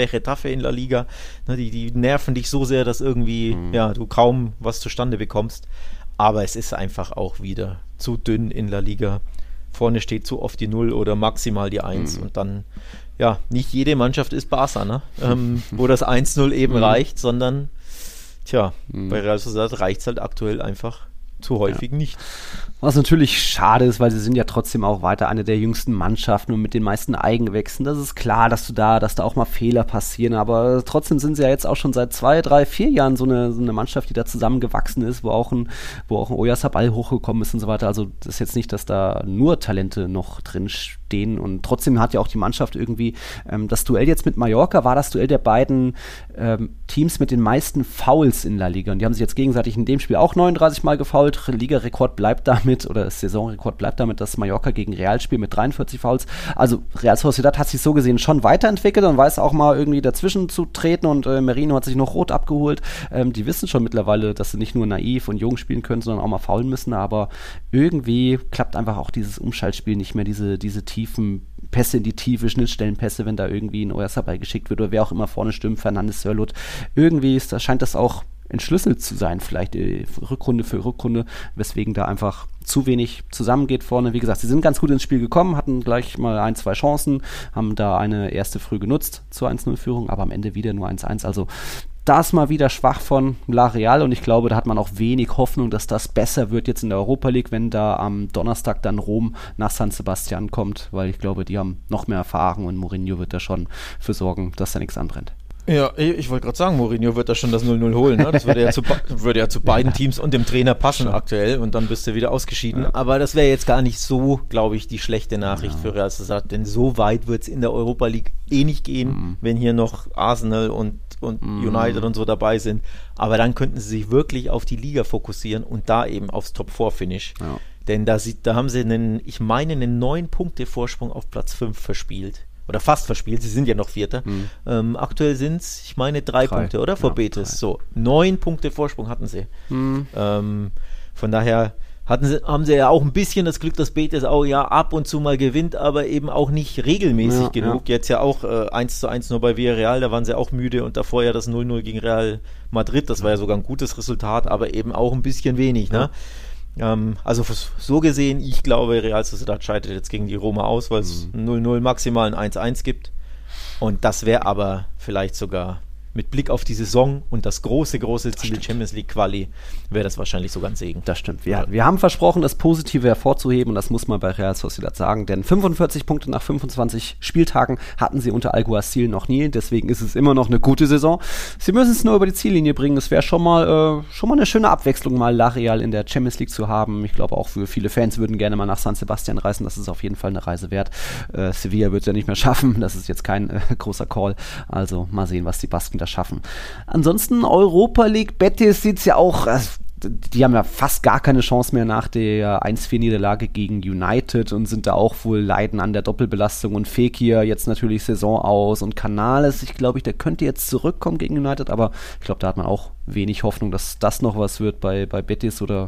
bei Getafe in La Liga. Ne, die, die nerven dich so sehr, dass irgendwie mhm. ja, du kaum was zustande bekommst. Aber es ist einfach auch wieder zu dünn in La Liga. Vorne steht zu oft die Null oder maximal die Eins. Mhm. Und dann, ja, nicht jede Mannschaft ist Barca, ne? ähm, wo das eins null eben mhm. reicht, sondern, tja, mhm. bei Real Sociedad reicht es halt aktuell einfach zu häufig ja. nicht. Was natürlich schade ist, weil sie sind ja trotzdem auch weiter eine der jüngsten Mannschaften und mit den meisten Eigengewächsen. Das ist klar, dass du da, dass da auch mal Fehler passieren, aber trotzdem sind sie ja jetzt auch schon seit zwei, drei, vier Jahren so eine, so eine Mannschaft, die da zusammengewachsen ist, wo auch ein, wo auch ein Oyarzabal hochgekommen ist und so weiter. Also das ist jetzt nicht, dass da nur Talente noch drin stehen und trotzdem hat ja auch die Mannschaft irgendwie, ähm, das Duell jetzt mit Mallorca war das Duell der beiden ähm, Teams mit den meisten Fouls in La Liga und die haben sich jetzt gegenseitig in dem Spiel auch neununddreißig Mal gefoult. Liga-Rekord bleibt damit, oder Saisonrekord bleibt damit, dass Mallorca gegen Real spielt mit dreiundvierzig Fouls. Also Real Sociedad hat sich so gesehen schon weiterentwickelt und weiß auch mal irgendwie dazwischen zu treten und äh, Merino hat sich noch rot abgeholt. Ähm, die wissen schon mittlerweile, dass sie nicht nur naiv und jung spielen können, sondern auch mal faulen müssen, aber irgendwie klappt einfach auch dieses Umschaltspiel nicht mehr, diese, diese tiefen Pässe in die Tiefe, Schnittstellenpässe, wenn da irgendwie ein Oyarzabal geschickt wird oder wer auch immer vorne stimmt, Fernandes, Sörloth. Irgendwie ist, da scheint das auch entschlüsselt zu sein, vielleicht äh, Rückrunde für Rückrunde, weswegen da einfach zu wenig zusammengeht vorne. Wie gesagt, sie sind ganz gut ins Spiel gekommen, hatten gleich mal ein, zwei Chancen, haben da eine erste früh genutzt zur eins null-Führung, aber am Ende wieder nur eins eins. Also das mal wieder schwach von La Real und ich glaube, da hat man auch wenig Hoffnung, dass das besser wird jetzt in der Europa League, wenn da am Donnerstag dann Rom nach San Sebastian kommt, weil ich glaube, die haben noch mehr Erfahrung und Mourinho wird da schon für sorgen, dass da nichts anbrennt. Ja, ich wollte gerade sagen, Mourinho wird da schon das null null holen. Ne? Das würde ja, zu, würde ja zu beiden Teams und dem Trainer passen aktuell und dann bist du wieder ausgeschieden. Ja. Aber das wäre jetzt gar nicht so, glaube ich, die schlechte Nachricht ja. für Real Sociedad, denn so weit wird es in der Europa League eh nicht gehen, mhm. wenn hier noch Arsenal und, und mhm. United und so dabei sind. Aber dann könnten sie sich wirklich auf die Liga fokussieren und da eben aufs Top vier Finish. Ja. Denn da, sieht, da haben sie einen, ich meine, einen neun Punkte Vorsprung auf Platz fünf verspielt. Oder fast verspielt, sie sind ja noch Vierter. Mhm. Ähm, aktuell sind es, ich meine, drei, drei Punkte, oder? Vor ja, Betis. Drei. So, neun Punkte Vorsprung hatten sie. Mhm. Ähm, von daher hatten sie, haben sie ja auch ein bisschen das Glück, dass Betis auch ja ab und zu mal gewinnt, aber eben auch nicht regelmäßig ja, genug. Ja. Jetzt ja auch äh, eins zu eins nur bei Villarreal, da waren sie auch müde und davor ja das null null gegen Real Madrid, das war ja sogar ein gutes Resultat, aber eben auch ein bisschen wenig, ja. ne? Ähm, also so gesehen, ich glaube, Real Sociedad scheidet jetzt gegen die Roma aus, weil es mhm. null null maximal ein eins eins gibt. Und das wäre aber vielleicht sogar mit Blick auf die Saison und das große, große Ziel Champions League Quali, wäre das wahrscheinlich sogar ein Segen. Das stimmt. Wir, wir haben versprochen, das Positive hervorzuheben und das muss man bei Real Sociedad sagen, denn fünfundvierzig Punkte nach fünfundzwanzig Spieltagen hatten sie unter Alguacil noch nie, deswegen ist es immer noch eine gute Saison. Sie müssen es nur über die Ziellinie bringen, es wäre schon mal äh, schon mal eine schöne Abwechslung, mal La Real in der Champions League zu haben. Ich glaube auch für viele Fans würden gerne mal nach San Sebastian reisen, das ist auf jeden Fall eine Reise wert. Äh, Sevilla wird es ja nicht mehr schaffen, das ist jetzt kein äh, großer Call, also mal sehen, was die Basken da schaffen. Ansonsten Europa League, Betis sieht es ja auch, also die haben ja fast gar keine Chance mehr nach der eins vier Niederlage gegen United und sind da auch wohl leiden an der Doppelbelastung und Fekir jetzt natürlich Saison aus und Canales, ich glaube, der könnte jetzt zurückkommen gegen United, aber ich glaube, da hat man auch wenig Hoffnung, dass das noch was wird bei, bei Betis oder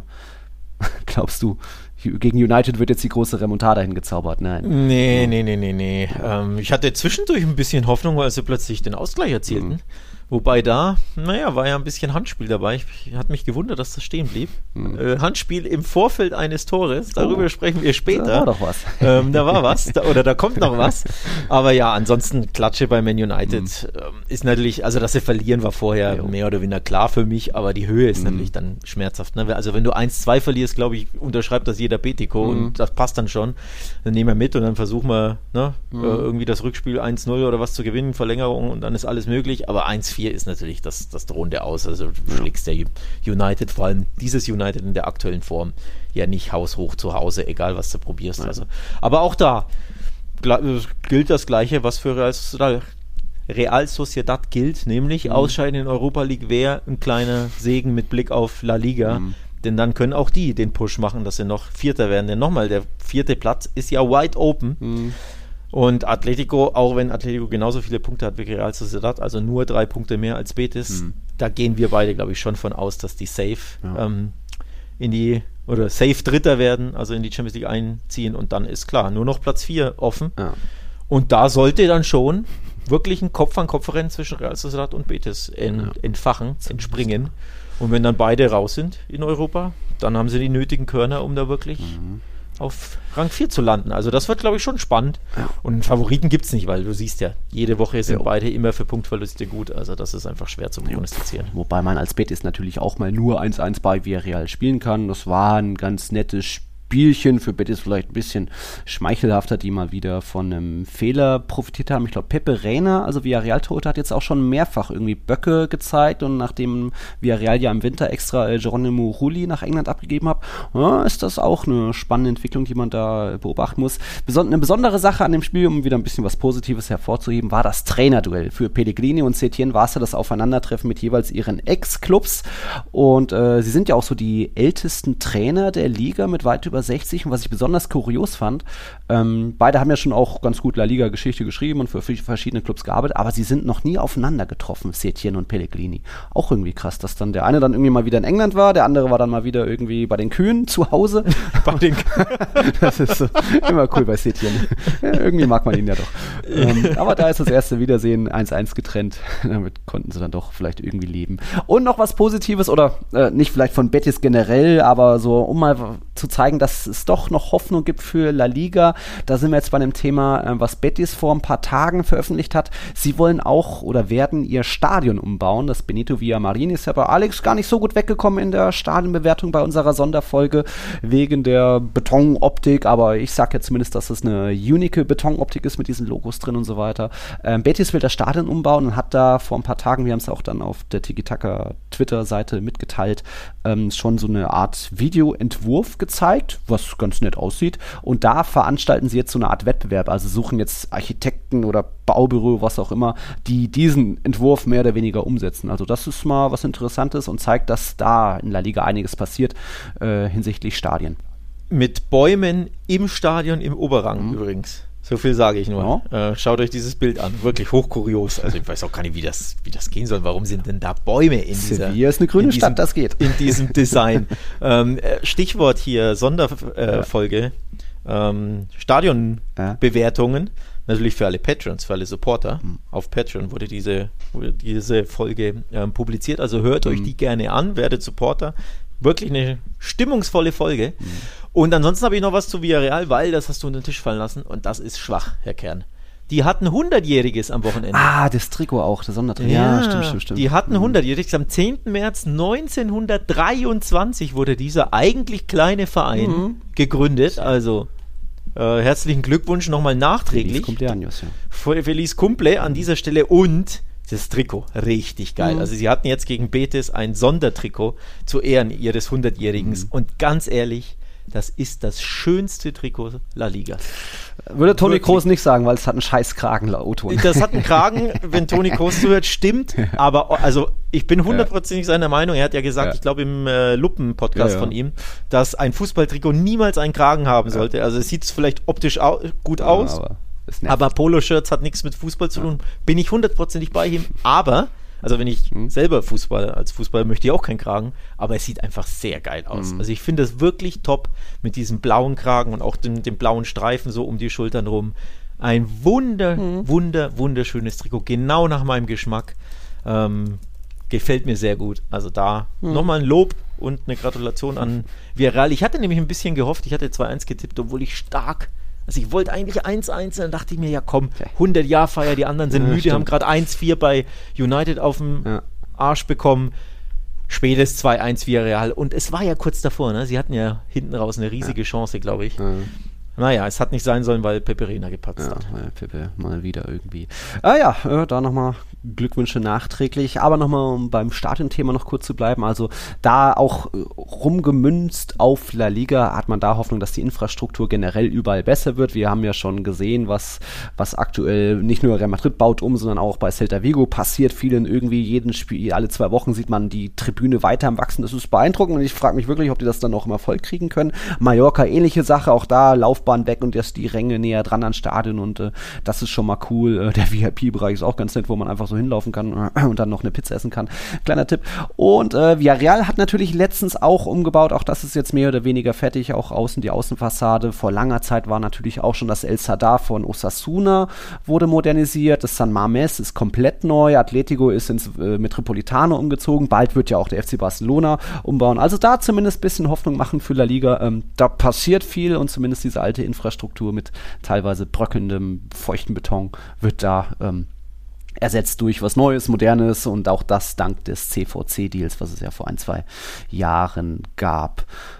glaubst du, gegen United wird jetzt die große Remontada hingezaubert? Nein. Nee, nee, nee, nee, nee. Ähm, ich hatte zwischendurch ein bisschen Hoffnung, weil sie plötzlich den Ausgleich erzielten. Mhm. Wobei da, naja, war ja ein bisschen Handspiel dabei. Ich, ich hat mich gewundert, dass das stehen blieb. Mhm. Äh, Handspiel im Vorfeld eines Tores, darüber oh. sprechen wir später. Da war doch was. Ähm, da war was, da, oder da kommt noch was. Aber ja, ansonsten Klatsche bei Man United mhm. ähm, ist natürlich, also dass sie verlieren war vorher jo. mehr oder weniger klar für mich, aber die Höhe ist mhm. natürlich dann schmerzhaft. Ne? Also wenn du eins zwei verlierst, glaube ich, unterschreibt das jeder Betico mhm. und das passt dann schon. Dann nehmen wir mit und dann versuchen wir ne, mhm. äh, irgendwie das Rückspiel eins null oder was zu gewinnen, Verlängerung und dann ist alles möglich, aber eins vier ist natürlich das, das drohende Aus. Also du schlägst der United, vor allem dieses United in der aktuellen Form, ja nicht haushoch zu Hause, egal was du probierst. Also. Aber auch da gilt das Gleiche, was für Real Sociedad, Real Sociedad gilt, nämlich mhm. Ausscheiden in Europa League wäre ein kleiner Segen mit Blick auf La Liga. Mhm. Denn dann können auch die den Push machen, dass sie noch Vierter werden. Denn nochmal, der vierte Platz ist ja wide open. Mhm. Und Atletico, auch wenn Atletico genauso viele Punkte hat wie Real Sociedad, also nur drei Punkte mehr als Betis, mhm. da gehen wir beide, glaube ich, schon von aus, dass die safe ja. ähm, in die, oder safe Dritter werden, also in die Champions League einziehen und dann ist klar, nur noch Platz vier offen. Ja. Und da sollte dann schon wirklich ein Kopf-an-Kopf-Rennen zwischen Real Sociedad und Betis ent, ja. entfachen, entspringen. Und wenn dann beide raus sind in Europa, dann haben sie die nötigen Körner, um da wirklich mhm. auf Rang vier zu landen. Also das wird, glaube ich, schon spannend. Ja. Und Favoriten gibt es nicht, weil du siehst ja, jede Woche sind ja. beide immer für Punktverluste gut. Also das ist einfach schwer zu prognostizieren. Wobei man als Betis natürlich auch mal nur eins eins bei Villarreal spielen kann. Das war ein ganz nettes Spiel. Spielchen für Betis vielleicht ein bisschen schmeichelhafter, die mal wieder von einem Fehler profitiert haben. Ich glaube, Pepe Reina, also Villarreal-Torhüter, hat jetzt auch schon mehrfach irgendwie Böcke gezeigt und nachdem Villarreal ja im Winter extra äh, Geronimo Rulli nach England abgegeben hat, ja, ist das auch eine spannende Entwicklung, die man da beobachten muss. Beson- eine besondere Sache an dem Spiel, um wieder ein bisschen was Positives hervorzuheben, war das Trainerduell. Für Pellegrini und Setien war es ja das Aufeinandertreffen mit jeweils ihren Ex-Clubs und äh, sie sind ja auch so die ältesten Trainer der Liga mit weit über sechzig und was ich besonders kurios fand, ähm, beide haben ja schon auch ganz gut La Liga-Geschichte geschrieben und für verschiedene Clubs gearbeitet, aber sie sind noch nie aufeinander getroffen, Setien und Pellegrini. Auch irgendwie krass, dass dann der eine dann irgendwie mal wieder in England war, der andere war dann mal wieder irgendwie bei den Kühen zu Hause. Bei den Das ist so, immer cool bei Setien. Ja, irgendwie mag man ihn ja doch. ähm, aber da ist das erste Wiedersehen eins eins getrennt. Damit konnten sie dann doch vielleicht irgendwie leben. Und noch was Positives, oder äh, nicht vielleicht von Betis generell, aber so, um mal zu zeigen, dass es doch noch Hoffnung gibt für La Liga. Da sind wir jetzt bei einem Thema, äh, was Betis vor ein paar Tagen veröffentlicht hat. Sie wollen auch oder werden ihr Stadion umbauen. Das Benito Villamarín ist ja bei Alex gar nicht so gut weggekommen in der Stadionbewertung bei unserer Sonderfolge wegen der Betonoptik, aber ich sage ja zumindest, dass es eine unique Betonoptik ist mit diesen Logos drin und so weiter. Ähm, Betis will das Stadion umbauen und hat da vor ein paar Tagen, wir haben es auch dann auf der Tiki-Taka Twitter-Seite mitgeteilt, ähm, schon so eine Art Videoentwurf gezeigt, was ganz nett aussieht. Und da veranstalten sie jetzt so eine Art Wettbewerb, also suchen jetzt Architekten oder Baubüro, was auch immer, die diesen Entwurf mehr oder weniger umsetzen. Also das ist mal was Interessantes und zeigt, dass da in La Liga einiges passiert äh, hinsichtlich Stadien. Mit Bäumen im Stadion im Oberrang mhm. übrigens. So viel sage ich nur. Ja. Äh, schaut euch dieses Bild an. Wirklich hochkurios. Also ich weiß auch gar nicht, wie das, wie das gehen soll. Warum sind denn da Bäume in dieser... Sevilla ist eine grüne diesem, Stadt, das geht. In diesem Design. ähm, Stichwort hier, Sonderfolge. Äh, ja. ähm, Stadionbewertungen. Ja. Natürlich für alle Patrons, für alle Supporter. Mhm. Auf Patreon wurde diese, wurde diese Folge ähm, publiziert. Also hört mhm. euch die gerne an, werdet Supporter. Wirklich eine stimmungsvolle Folge. Mhm. Und ansonsten habe ich noch was zu Villarreal, weil das hast du unter den Tisch fallen lassen und das ist schwach, Herr Kern. Die hatten hundertjähriges am Wochenende. Ah, das Trikot auch, das Sondertrikot. Ja, ja, stimmt, stimmt, stimmt. Die hatten hundertjähriges. Am zehnten März neunzehnhundertdreiundzwanzig wurde dieser eigentlich kleine Verein mhm. gegründet. Also äh, herzlichen Glückwunsch nochmal nachträglich. Feliz Cumpleaños, ja. Feliz Cumple an dieser Stelle und das Trikot, richtig geil. Mhm. Also sie hatten jetzt gegen Betis ein Sondertrikot zu Ehren ihres hundertjährigen Mhm. Und ganz ehrlich, das ist das schönste Trikot La Liga. Würde Toni Kroos nicht sagen, weil es hat einen scheiß Kragen, O-Ton. Das hat einen Kragen, wenn Toni Kroos zuhört, stimmt. Ja. Aber also ich bin hundertprozentig ja. seiner Meinung. Er hat ja gesagt, ja. ich glaube im äh, Luppen-Podcast ja, ja. von ihm, dass ein Fußballtrikot niemals einen Kragen haben sollte. Also es sieht vielleicht optisch au- gut ja, aus, aber, aber Poloshirts hat nichts mit Fußball zu tun. Ja. Bin ich hundertprozentig bei ihm. Aber Also wenn ich mhm. selber Fußball, als Fußballer möchte ich auch keinen Kragen, aber es sieht einfach sehr geil aus. Mhm. Also ich finde es wirklich top mit diesem blauen Kragen und auch dem, dem blauen Streifen so um die Schultern rum. Ein wunder, mhm. wunder, wunderschönes Trikot, genau nach meinem Geschmack. Ähm, gefällt mir sehr gut. Also da mhm. nochmal ein Lob und eine Gratulation an Villarreal. Ich hatte nämlich ein bisschen gehofft, ich hatte zwei eins getippt, obwohl ich stark... Also ich wollte eigentlich eins eins, dann dachte ich mir, ja komm, hundert-Jahr-Feier, die anderen sind ja, müde, stimmt. haben gerade eins vier bei United auf dem ja. Arsch bekommen. Spätes zwei eins Villarreal. Und es war ja kurz davor, ne? Sie hatten ja hinten raus eine riesige ja. Chance, glaube ich. Ja. Naja, es hat nicht sein sollen, weil Pepe Reina gepatzt ja, hat. Ja, Pepe mal wieder irgendwie. Ah ja, äh, da nochmal Glückwünsche nachträglich. Aber nochmal, um beim Stadionthema noch kurz zu bleiben, also da auch äh, rumgemünzt auf La Liga hat man da Hoffnung, dass die Infrastruktur generell überall besser wird. Wir haben ja schon gesehen, was, was aktuell nicht nur Real Madrid baut um, sondern auch bei Celta Vigo passiert vielen irgendwie jeden Spiel, alle zwei Wochen sieht man die Tribüne weiter am Wachsen. Das ist beeindruckend und ich frage mich wirklich, ob die das dann auch im Erfolg kriegen können. Mallorca, ähnliche Sache, auch da Lauf Laufbahn weg und das, die Ränge näher dran ans Stadion und äh, das ist schon mal cool. Äh, der V I P-Bereich ist auch ganz nett, wo man einfach so hinlaufen kann äh, und dann noch eine Pizza essen kann. Kleiner Tipp. Und äh, Villarreal hat natürlich letztens auch umgebaut, auch das ist jetzt mehr oder weniger fertig, auch außen die Außenfassade. Vor langer Zeit war natürlich auch schon das El Sadar von Osasuna wurde modernisiert, das San Mamés ist komplett neu, Atletico ist ins äh, Metropolitano umgezogen, bald wird ja auch der F C Barcelona umbauen. Also da zumindest ein bisschen Hoffnung machen für La Liga. Ähm, da passiert viel und zumindest diese alte Infrastruktur mit teilweise bröckelndem, feuchten Beton wird da ähm, ersetzt durch was Neues, Modernes und auch das dank des C V C-Deals, was es ja vor ein, zwei Jahren gab.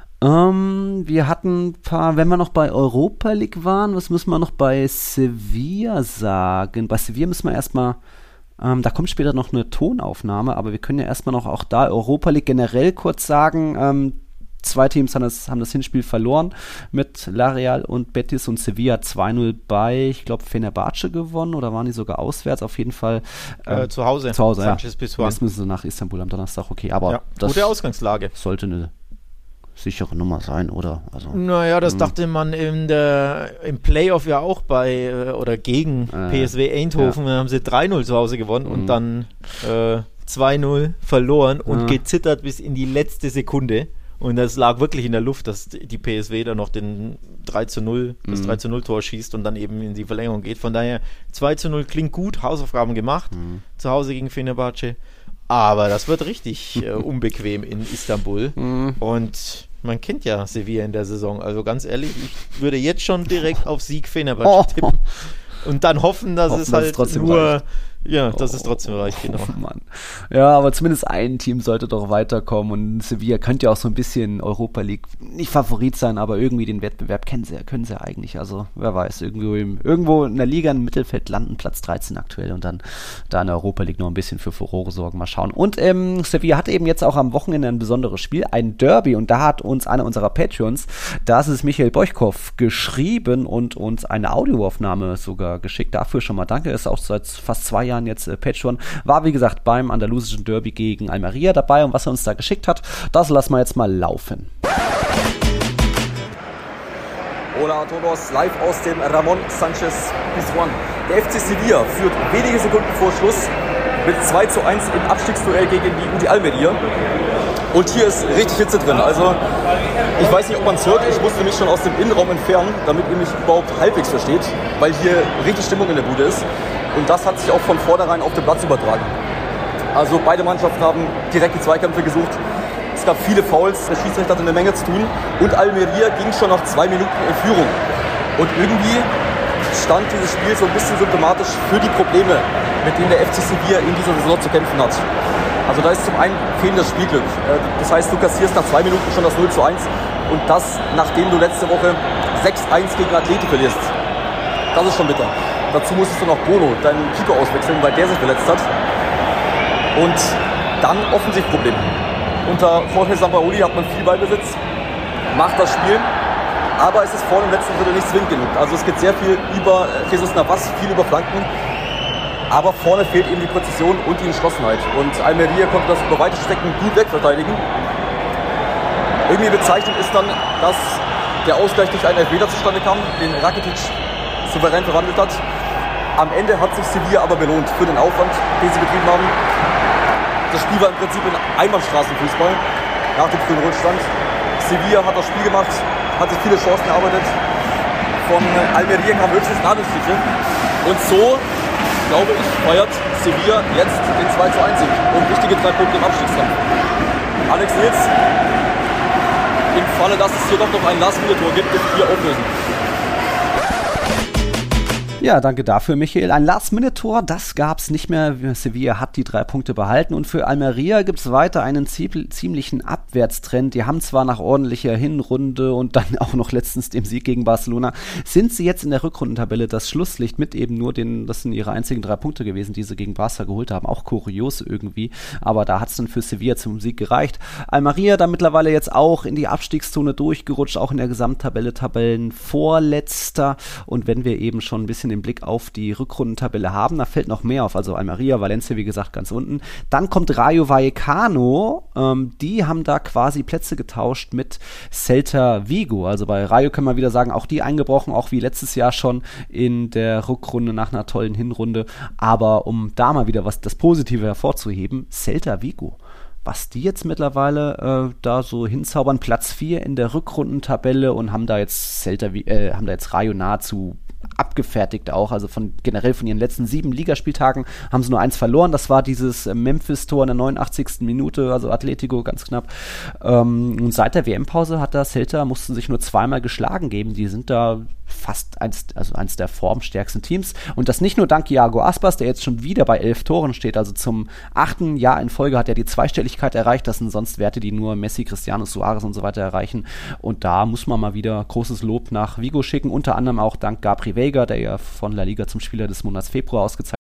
Ähm, wir hatten ein paar, wenn wir noch bei Europa League waren, was müssen wir noch bei Sevilla sagen? Bei Sevilla müssen wir erstmal, ähm, da kommt später noch eine Tonaufnahme, aber wir können ja erstmal noch auch da Europa League generell kurz sagen, ähm, zwei Teams haben das, haben das Hinspiel verloren mit La Real und Betis und Sevilla zwei null bei, ich glaube, Fenerbahce gewonnen oder waren die sogar auswärts? Auf jeden Fall äh, äh, zu Hause. Zu Hause, Sanchez ja. Pizjuan. Jetzt müssen sie nach Istanbul am Donnerstag, okay, aber ja, das gute Ausgangslage. Sollte eine sichere Nummer sein, oder? Also, naja, das mh. dachte man in der, im Playoff ja auch bei, oder gegen äh, P S V Eindhoven, ja. Da haben sie drei null zu Hause gewonnen mhm. und dann äh, zwei null verloren und ja. gezittert bis in die letzte Sekunde. Und das lag wirklich in der Luft, dass die P S V da noch den drei zu null, das mhm. drei zu null Tor schießt und dann eben in die Verlängerung geht. Von daher, zwei zu null klingt gut, Hausaufgaben gemacht, mhm. zu Hause gegen Fenerbahce. Aber das wird richtig äh, unbequem in Istanbul. Mhm. Und man kennt ja Sevilla in der Saison. Also ganz ehrlich, ich würde jetzt schon direkt auf Sieg Fenerbahce oh. tippen. Und dann hoffen, dass hoffen, es halt dass es nur... Reicht. Ja, das oh, ist trotzdem reich, genau. Oh Mann. Ja, aber zumindest ein Team sollte doch weiterkommen und Sevilla könnte ja auch so ein bisschen Europa League, nicht Favorit sein, aber irgendwie den Wettbewerb kennen sie, können sie ja eigentlich. Also, wer weiß, irgendwo, im, irgendwo in der Liga im Mittelfeld landen, Platz dreizehn aktuell und dann da in der Europa League noch ein bisschen für Furore sorgen. Mal schauen. Und ähm, Sevilla hatte eben jetzt auch am Wochenende ein besonderes Spiel, ein Derby und da hat uns einer unserer Patreons, das ist Michael Beuchkow, geschrieben und uns eine Audioaufnahme sogar geschickt. Dafür schon mal danke. Er ist auch seit fast zwei Jahren jetzt äh, Patreon, war wie gesagt beim andalusischen Derby gegen Almeria dabei und was er uns da geschickt hat, das lassen wir jetzt mal laufen. Hola a todos, live aus dem Ramon Sanchez Pizjuan. Der F C Sevilla führt wenige Sekunden vor Schluss mit zwei zu eins im Abstiegsduell gegen die U D Almeria. Und hier ist richtig Hitze drin. Also ich weiß nicht, ob man es hört. Ich musste mich schon aus dem Innenraum entfernen, damit ihr mich überhaupt halbwegs versteht, weil hier richtig Stimmung in der Bude ist. Und das hat sich auch von vornherein auf den Platz übertragen. Also beide Mannschaften haben direkte Zweikämpfe gesucht. Es gab viele Fouls, der Schiedsrichter hatte eine Menge zu tun. Und Almeria ging schon nach zwei Minuten in Führung. Und irgendwie stand dieses Spiel so ein bisschen symptomatisch für die Probleme, mit denen der F C Sevilla in dieser Saison zu kämpfen hat. Also da ist zum einen fehlendes Spielglück. Das heißt, du kassierst nach zwei Minuten schon das null zu eins. Und das, nachdem du letzte Woche sechs eins gegen Atleti verlierst. Das ist schon bitter. Dazu musstest du noch Bono, deinen Keeper, auswechseln, weil der sich verletzt hat. Und dann Offensivprobleme. Unter Jorge Sampaoli hat man viel Ballbesitz, macht das Spiel, aber es ist vorne im letzten Drittel nicht zwingend genug. Also es geht sehr viel über Jesus Navas, viel über Flanken, aber vorne fehlt eben die Präzision und die Entschlossenheit. Und Almeria konnte das über weite Strecken gut wegverteidigen. Irgendwie bezeichnend ist dann, dass der Ausgleich durch einen Elfmeter zustande kam, den Rakitic souverän verwandelt hat. Am Ende hat sich Sevilla aber belohnt für den Aufwand, den sie betrieben haben. Das Spiel war im Prinzip ein Einbahnstraßenfußball nach dem frühen Rückstand. Sevilla hat das Spiel gemacht, hat sich viele Chancen erarbeitet. Von Almeria kam höchstens Nadelstiche. Und so, glaube ich, feiert Sevilla jetzt den zwei zu eins Sieg und wichtige drei Punkte im Abstiegskampf. Alex Nils, im Falle, dass es hier doch noch ein Last-Minute-Tor gibt, wird hier auflösen. Ja, danke dafür, Michael. Ein Last-Minute-Tor, das gab es nicht mehr. Sevilla hat die drei Punkte behalten. Und für Almeria gibt es weiter einen ziemlichen Abwärtstrend. Die haben zwar nach ordentlicher Hinrunde und dann auch noch letztens dem Sieg gegen Barcelona, sind sie jetzt in der Rückrundentabelle das Schlusslicht mit eben nur den, das sind ihre einzigen drei Punkte gewesen, die sie gegen Barca geholt haben. Auch kurios irgendwie. Aber da hat es dann für Sevilla zum Sieg gereicht. Almeria da mittlerweile jetzt auch in die Abstiegszone durchgerutscht, auch in der Gesamttabelle Tabellenvorletzter. Und wenn wir eben schon ein bisschen den Blick auf die Rückrundentabelle haben. Da fällt noch mehr auf, also Almería, Valencia, wie gesagt, ganz unten. Dann kommt Rayo Vallecano, ähm, die haben da quasi Plätze getauscht mit Celta Vigo. Also bei Rayo können wir wieder sagen, auch die eingebrochen, auch wie letztes Jahr schon in der Rückrunde nach einer tollen Hinrunde. Aber um da mal wieder was das Positive hervorzuheben, Celta Vigo. Was die jetzt mittlerweile äh, da so hinzaubern, Platz vier in der Rückrundentabelle und haben da jetzt Celta, äh, haben da jetzt Rayo nahezu abgefertigt auch, also von generell von ihren letzten sieben Ligaspieltagen haben sie nur eins verloren, das war dieses Memphis-Tor in der neunundachtzigsten Minute, also Atletico ganz knapp. Ähm, und seit der W M-Pause hat da Celta, mussten sich nur zweimal geschlagen geben, die sind da fast eins, also eins der formstärksten Teams und das nicht nur dank Iago Aspas, der jetzt schon wieder bei elf Toren steht, also zum achten Jahr in Folge hat er die Zweistelligkeit erreicht, das sind sonst Werte, die nur Messi, Cristiano, Suarez und so weiter erreichen und da muss man mal wieder großes Lob nach Vigo schicken, unter anderem auch dank Gabri Veiga, der ja von La Liga zum Spieler des Monats Februar ausgezeichnet.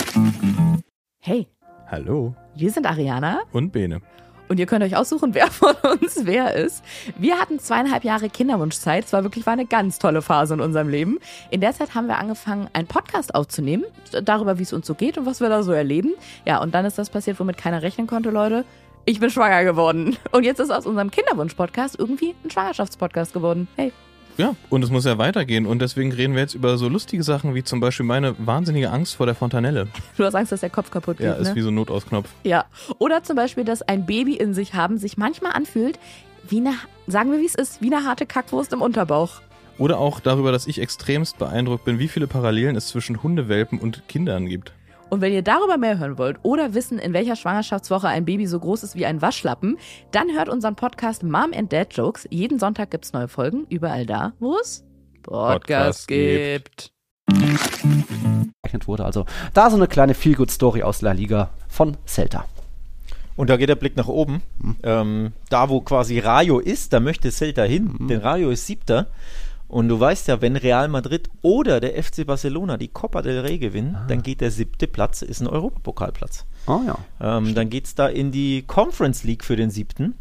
Hey. Hallo. Wir sind Ariana. Und Bene. Und ihr könnt euch aussuchen, wer von uns wer ist. Wir hatten zweieinhalb Jahre Kinderwunschzeit. Es war wirklich war eine ganz tolle Phase in unserem Leben. In der Zeit haben wir angefangen, einen Podcast aufzunehmen, darüber, wie es uns so geht und was wir da so erleben. Ja, und dann ist das passiert, womit keiner rechnen konnte, Leute. Ich bin schwanger geworden. Und jetzt ist aus unserem Kinderwunsch-Podcast irgendwie ein Schwangerschaftspodcast geworden. Hey. Ja, und es muss ja weitergehen und deswegen reden wir jetzt über so lustige Sachen wie zum Beispiel meine wahnsinnige Angst vor der Fontanelle. Du hast Angst, dass der Kopf kaputt geht, Ja, ist ne? wie so ein Notausknopf. Ja, oder zum Beispiel, dass ein Baby in sich haben sich manchmal anfühlt wie eine, sagen wir wie es ist, wie eine harte Kackwurst im Unterbauch. Oder auch darüber, dass ich extremst beeindruckt bin, wie viele Parallelen es zwischen Hundewelpen und Kindern gibt. Und wenn ihr darüber mehr hören wollt oder wissen, in welcher Schwangerschaftswoche ein Baby so groß ist wie ein Waschlappen, dann hört unseren Podcast Mom and Dad Jokes. Jeden Sonntag gibt's neue Folgen, überall da, wo es Podcasts Podcast gibt. Wurde. Also da so eine kleine Feel-Good-Story aus La Liga von Celta. Und da geht der Blick nach oben. Mhm. Ähm, da, wo quasi Rayo ist, da möchte Celta hin. Mhm. Denn Rayo ist Siebter. Und du weißt ja, wenn Real Madrid oder der F C Barcelona die Copa del Rey gewinnen, ah. dann geht der siebte Platz, ist ein Europapokalplatz. Oh ja. Ähm, dann geht es da in die Conference League für den siebten.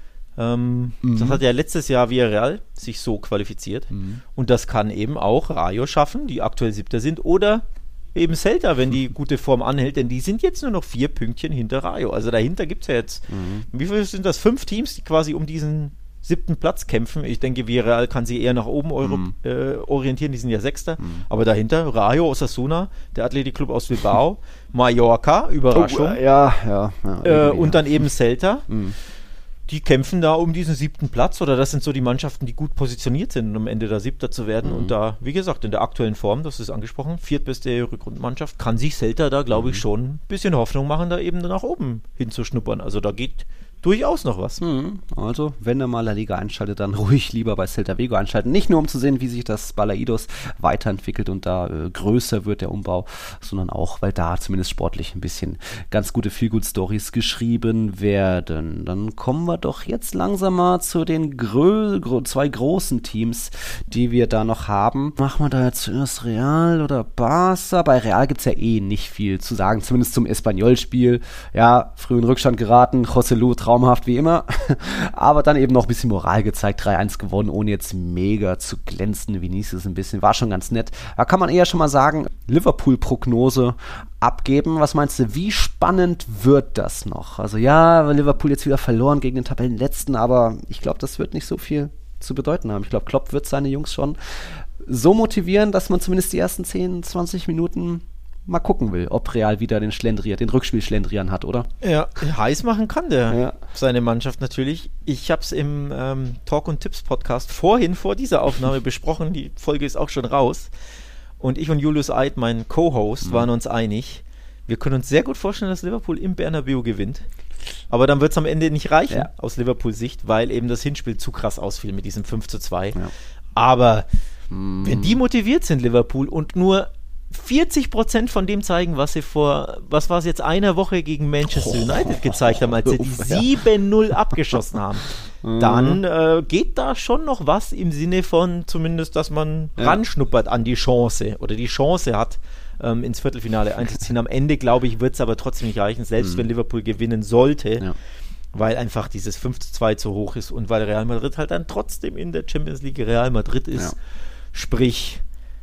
Ähm, mhm. Das hat ja letztes Jahr Villarreal sich so qualifiziert. Mhm. Und das kann eben auch Rayo schaffen, die aktuell Siebter sind. Oder eben Celta, wenn die gute Form anhält. Denn die sind jetzt nur noch vier Pünktchen hinter Rayo. Also dahinter gibt es ja jetzt, mhm. wie viele sind das? Fünf Teams, die quasi um diesen siebten Platz kämpfen. Ich denke, Villarreal kann sie eher nach oben Euro, mm. äh, orientieren, die sind ja Sechster. Mm. Aber dahinter Rayo, Osasuna, der Athletic Club aus Bilbao, Mallorca, Überraschung. Oh, ja, ja. ja äh, und dann eben Celta. Mm. Die kämpfen da um diesen siebten Platz oder das sind so die Mannschaften, die gut positioniert sind, um am Ende da Siebter zu werden. Mm. Und da, wie gesagt, in der aktuellen Form, das ist angesprochen, viertbeste Rückrundenmannschaft, kann sich Celta da, glaube mm. ich, schon ein bisschen Hoffnung machen, da eben nach oben hinzuschnuppern. Also da geht durchaus noch was. Mhm. Also, wenn ihr mal La Liga einschaltet, dann ruhig lieber bei Celta Vigo einschalten. Nicht nur, um zu sehen, wie sich das Balaidos weiterentwickelt und da äh, größer wird der Umbau, sondern auch, weil da zumindest sportlich ein bisschen ganz gute Feel-Good-Stories geschrieben werden. Dann kommen wir doch jetzt langsam mal zu den grö- gro- zwei großen Teams, die wir da noch haben. Machen wir da jetzt zuerst Real oder Barca? Bei Real gibt es ja eh nicht viel zu sagen, zumindest zum Espanyol-Spiel. Ja, früh in Rückstand geraten, José Lu traumhaft wie immer, aber dann eben noch ein bisschen Moral gezeigt, drei eins gewonnen, ohne jetzt mega zu glänzen. Vinicius ein bisschen, war schon ganz nett. Da kann man eher schon mal sagen, Liverpool-Prognose abgeben. Was meinst du, wie spannend wird das noch? Also ja, Liverpool jetzt wieder verloren gegen den Tabellenletzten, aber ich glaube, das wird nicht so viel zu bedeuten haben. Ich glaube, Klopp wird seine Jungs schon so motivieren, dass man zumindest die ersten zehn, zwanzig Minuten mal gucken will, ob Real wieder den Schlendrian, den Rückspiel-Schlendrian hat, oder? Ja, heiß machen kann der ja. seine Mannschaft natürlich. Ich habe es im ähm, Talk- und Tipps-Podcast vorhin, vor dieser Aufnahme besprochen, die Folge ist auch schon raus und ich und Julius Eid, mein Co-Host, mhm. waren uns einig, wir können uns sehr gut vorstellen, dass Liverpool im Bernabeu gewinnt, aber dann wird es am Ende nicht reichen, ja. aus Liverpools Sicht, weil eben das Hinspiel zu krass ausfiel mit diesem fünf zu zwei. Ja. Aber mhm. wenn die motiviert sind, Liverpool, und nur vierzig Prozent von dem zeigen, was sie vor, was war es jetzt, einer Woche gegen Manchester oh, United gezeigt haben, als sie die sieben null abgeschossen haben, dann äh, geht da schon noch was im Sinne von zumindest, dass man ja. ranschnuppert an die Chance oder die Chance hat, ähm, ins Viertelfinale einzuziehen. Am Ende, glaube ich, wird es aber trotzdem nicht reichen, selbst mhm. wenn Liverpool gewinnen sollte, ja. weil einfach dieses fünf zu zwei zu hoch ist und weil Real Madrid halt dann trotzdem in der Champions League Real Madrid ist. Ja. Sprich,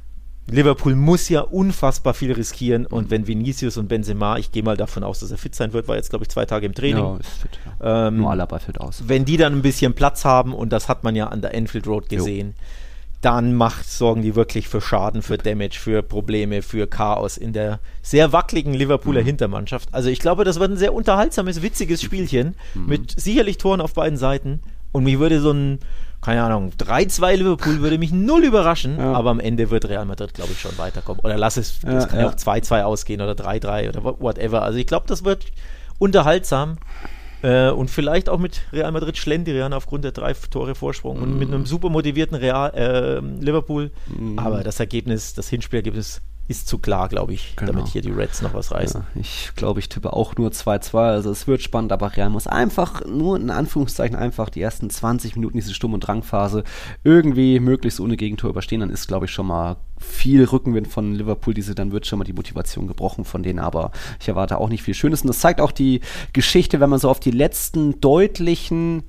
Liverpool muss ja unfassbar viel riskieren und wenn Vinicius und Benzema, ich gehe mal davon aus, dass er fit sein wird, war jetzt glaube ich zwei Tage im Training. Ja, ist fit. Ja. Ähm, Nur Alaba fit aus. Wenn die dann ein bisschen Platz haben und das hat man ja an der Anfield Road gesehen, jo. dann macht, sorgen die wirklich für Schaden, für Damage, für Probleme, für Chaos in der sehr wackeligen Liverpooler mhm. Hintermannschaft. Also ich glaube, das wird ein sehr unterhaltsames, witziges Spielchen mhm. mit sicherlich Toren auf beiden Seiten und mich würde so ein keine Ahnung, drei zwei Liverpool würde mich null überraschen, ja. aber am Ende wird Real Madrid, glaube ich, schon weiterkommen. Oder lass es, es ja, kann ja auch zwei zwei ausgehen oder drei drei oder whatever. Also ich glaube, das wird unterhaltsam äh, und vielleicht auch mit Real Madrid schlendrian aufgrund der drei Tore Vorsprung mm. und mit einem super motivierten Real, äh, Liverpool. Mm. Aber das Ergebnis, das Hinspielergebnis ist zu klar, glaube ich, genau. damit hier die Reds noch was reißen. Ja, ich glaube, ich tippe auch nur zwei zwei, also es wird spannend, aber Real muss einfach, nur in Anführungszeichen einfach die ersten zwanzig Minuten diese Sturm- und Drangphase irgendwie möglichst ohne Gegentor überstehen, dann ist, glaube ich, schon mal viel Rückenwind von Liverpool, diese, dann wird schon mal die Motivation gebrochen von denen, aber ich erwarte auch nicht viel Schönes und das zeigt auch die Geschichte, wenn man so auf die letzten deutlichen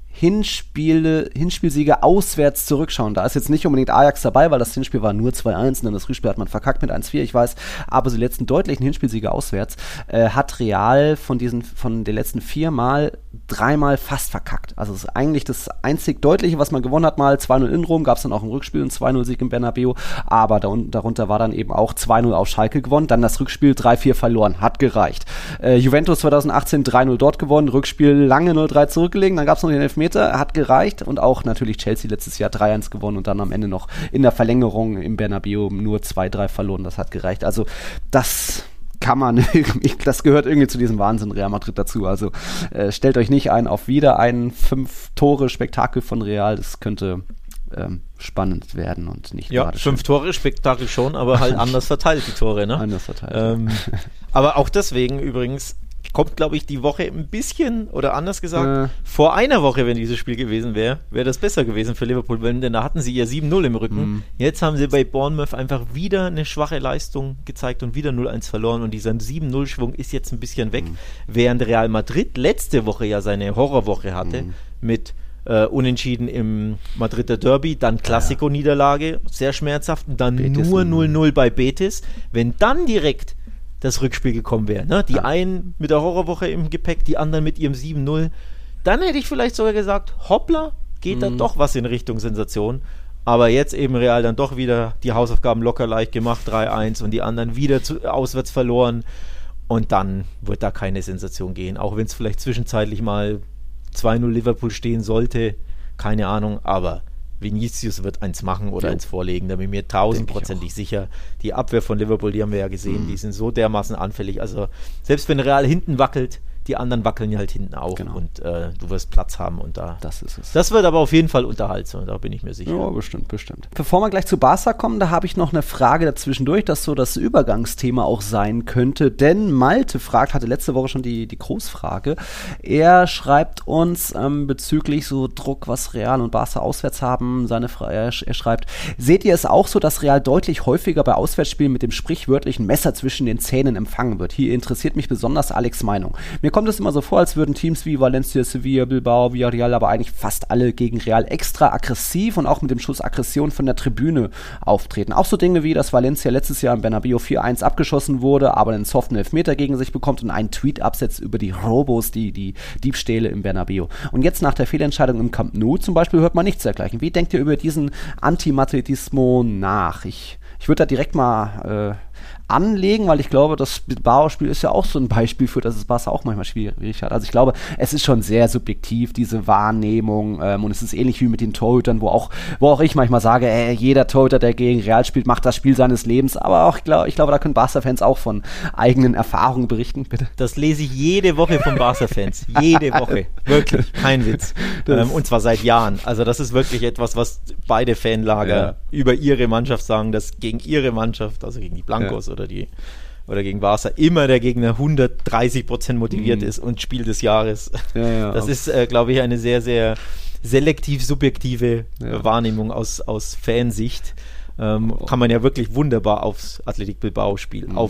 Hinspiele, Hinspielsiege auswärts zurückschauen. Da ist jetzt nicht unbedingt Ajax dabei, weil das Hinspiel war nur zwei eins und dann das Rückspiel hat man verkackt mit eins vier, ich weiß, aber so die letzten deutlichen Hinspielsiege auswärts äh, hat Real von diesen, von den letzten vier Mal dreimal fast verkackt. Also es ist eigentlich das einzig Deutliche, was man gewonnen hat, mal zwei null in Rom, gab es dann auch im Rückspiel einen zwei null Sieg im Bernabeu, aber da, darunter war dann eben auch zwei null auf Schalke gewonnen, dann das Rückspiel drei vier verloren, hat gereicht. Äh, Juventus zwanzig achtzehn drei null dort gewonnen, Rückspiel lange null drei zurückgelegen, dann gab es noch den Elfmeter, hat gereicht und auch natürlich Chelsea letztes Jahr drei eins gewonnen und dann am Ende noch in der Verlängerung im Bernabeu nur zwei drei verloren, das hat gereicht. Also das kann man irgendwie, das gehört irgendwie zu diesem Wahnsinn Real Madrid dazu. Also äh, stellt euch nicht ein auf wieder ein Fünf-Tore-Spektakel von Real, das könnte ähm, spannend werden und nicht ja, gerade fünf schön. Tore Spektakel schon, aber halt anders verteilt die Tore, ne? Anders verteilt. Ähm, aber auch deswegen übrigens kommt, glaube ich, die Woche ein bisschen, oder anders gesagt, äh. vor einer Woche, wenn dieses Spiel gewesen wäre, wäre das besser gewesen für Liverpool, denn da hatten sie ja sieben null im Rücken. Mm. Jetzt haben sie bei Bournemouth einfach wieder eine schwache Leistung gezeigt und wieder null eins verloren und dieser sieben null Schwung ist jetzt ein bisschen weg, mm. während Real Madrid letzte Woche ja seine Horrorwoche hatte mm. mit äh, Unentschieden im Madrider Derby, dann Klassiko-Niederlage, sehr schmerzhaft, und dann Betis nur null null bei Betis. Wenn dann direkt das Rückspiel gekommen wäre. Ne? Die ja. einen mit der Horrorwoche im Gepäck, die anderen mit ihrem sieben null. Dann hätte ich vielleicht sogar gesagt, hoppla, geht mhm. da doch was in Richtung Sensation. Aber jetzt eben Real dann doch wieder die Hausaufgaben locker leicht gemacht, drei eins und die anderen wieder zu, auswärts verloren. Und dann wird da keine Sensation gehen. Auch wenn es vielleicht zwischenzeitlich mal zwei null Liverpool stehen sollte. Keine Ahnung, aber Vinicius wird eins machen oder ja. eins vorlegen, da bin ich mir tausendprozentig sicher. Die Abwehr von Liverpool, die haben wir ja gesehen, mhm. die sind so dermaßen anfällig. Also selbst wenn Real hinten wackelt, die anderen wackeln ja halt hinten auch genau. und äh, du wirst Platz haben und da. Das ist es. Das wird aber auf jeden Fall unterhaltsam, da bin ich mir sicher. Ja, bestimmt, bestimmt. Bevor wir gleich zu Barca kommen, da habe ich noch eine Frage dazwischendurch, das so das Übergangsthema auch sein könnte, denn Malte fragt, hatte letzte Woche schon die, die Großfrage, er schreibt uns ähm, bezüglich so Druck, was Real und Barca auswärts haben, seine Fra- er, er schreibt, seht ihr es auch so, dass Real deutlich häufiger bei Auswärtsspielen mit dem sprichwörtlichen Messer zwischen den Zähnen empfangen wird? Hier interessiert mich besonders Alex' Meinung. Mir kommt es immer so vor, als würden Teams wie Valencia, Sevilla, Bilbao, Villarreal, aber eigentlich fast alle gegen Real extra aggressiv und auch mit dem Schuss Aggression von der Tribüne auftreten. Auch so Dinge wie, dass Valencia letztes Jahr im Bernabeu vier eins abgeschossen wurde, aber einen soften Elfmeter gegen sich bekommt und einen Tweet absetzt über die Robos, die, die Diebstähle im Bernabeu. Und jetzt nach der Fehlentscheidung im Camp Nou zum Beispiel hört man nichts dergleichen. Wie denkt ihr über diesen Antimadridismo nach? Ich, ich würde da direkt mal äh, anlegen, weil ich glaube, das Bilbao-Spiel ist ja auch so ein Beispiel für, dass es Barca auch manchmal schwierig hat. Also ich glaube, es ist schon sehr subjektiv, diese Wahrnehmung, ähm, und es ist ähnlich wie mit den Torhütern, wo auch, wo auch ich manchmal sage, ey, jeder Torhüter, der gegen Real spielt, macht das Spiel seines Lebens, aber auch, ich glaube, ich glaube, da können Barca-Fans auch von eigenen Erfahrungen berichten, bitte. Das lese ich jede Woche von Barca-Fans, jede Woche, wirklich, kein Witz, ähm, und zwar seit Jahren. Also das ist wirklich etwas, was beide Fanlager ja. über ihre Mannschaft sagen, dass gegen ihre Mannschaft, also gegen die Blancos ja. oder die oder gegen Barca immer der Gegner hundertdreißig Prozent motiviert mhm. ist und Spiel des Jahres. Ja, ja, das ist, äh, glaube ich, eine sehr, sehr selektiv subjektive ja. Wahrnehmung aus, aus Fansicht. Ähm, oh. Kann man ja wirklich wunderbar aufs Athletic Bilbao-Spiel, mhm. auf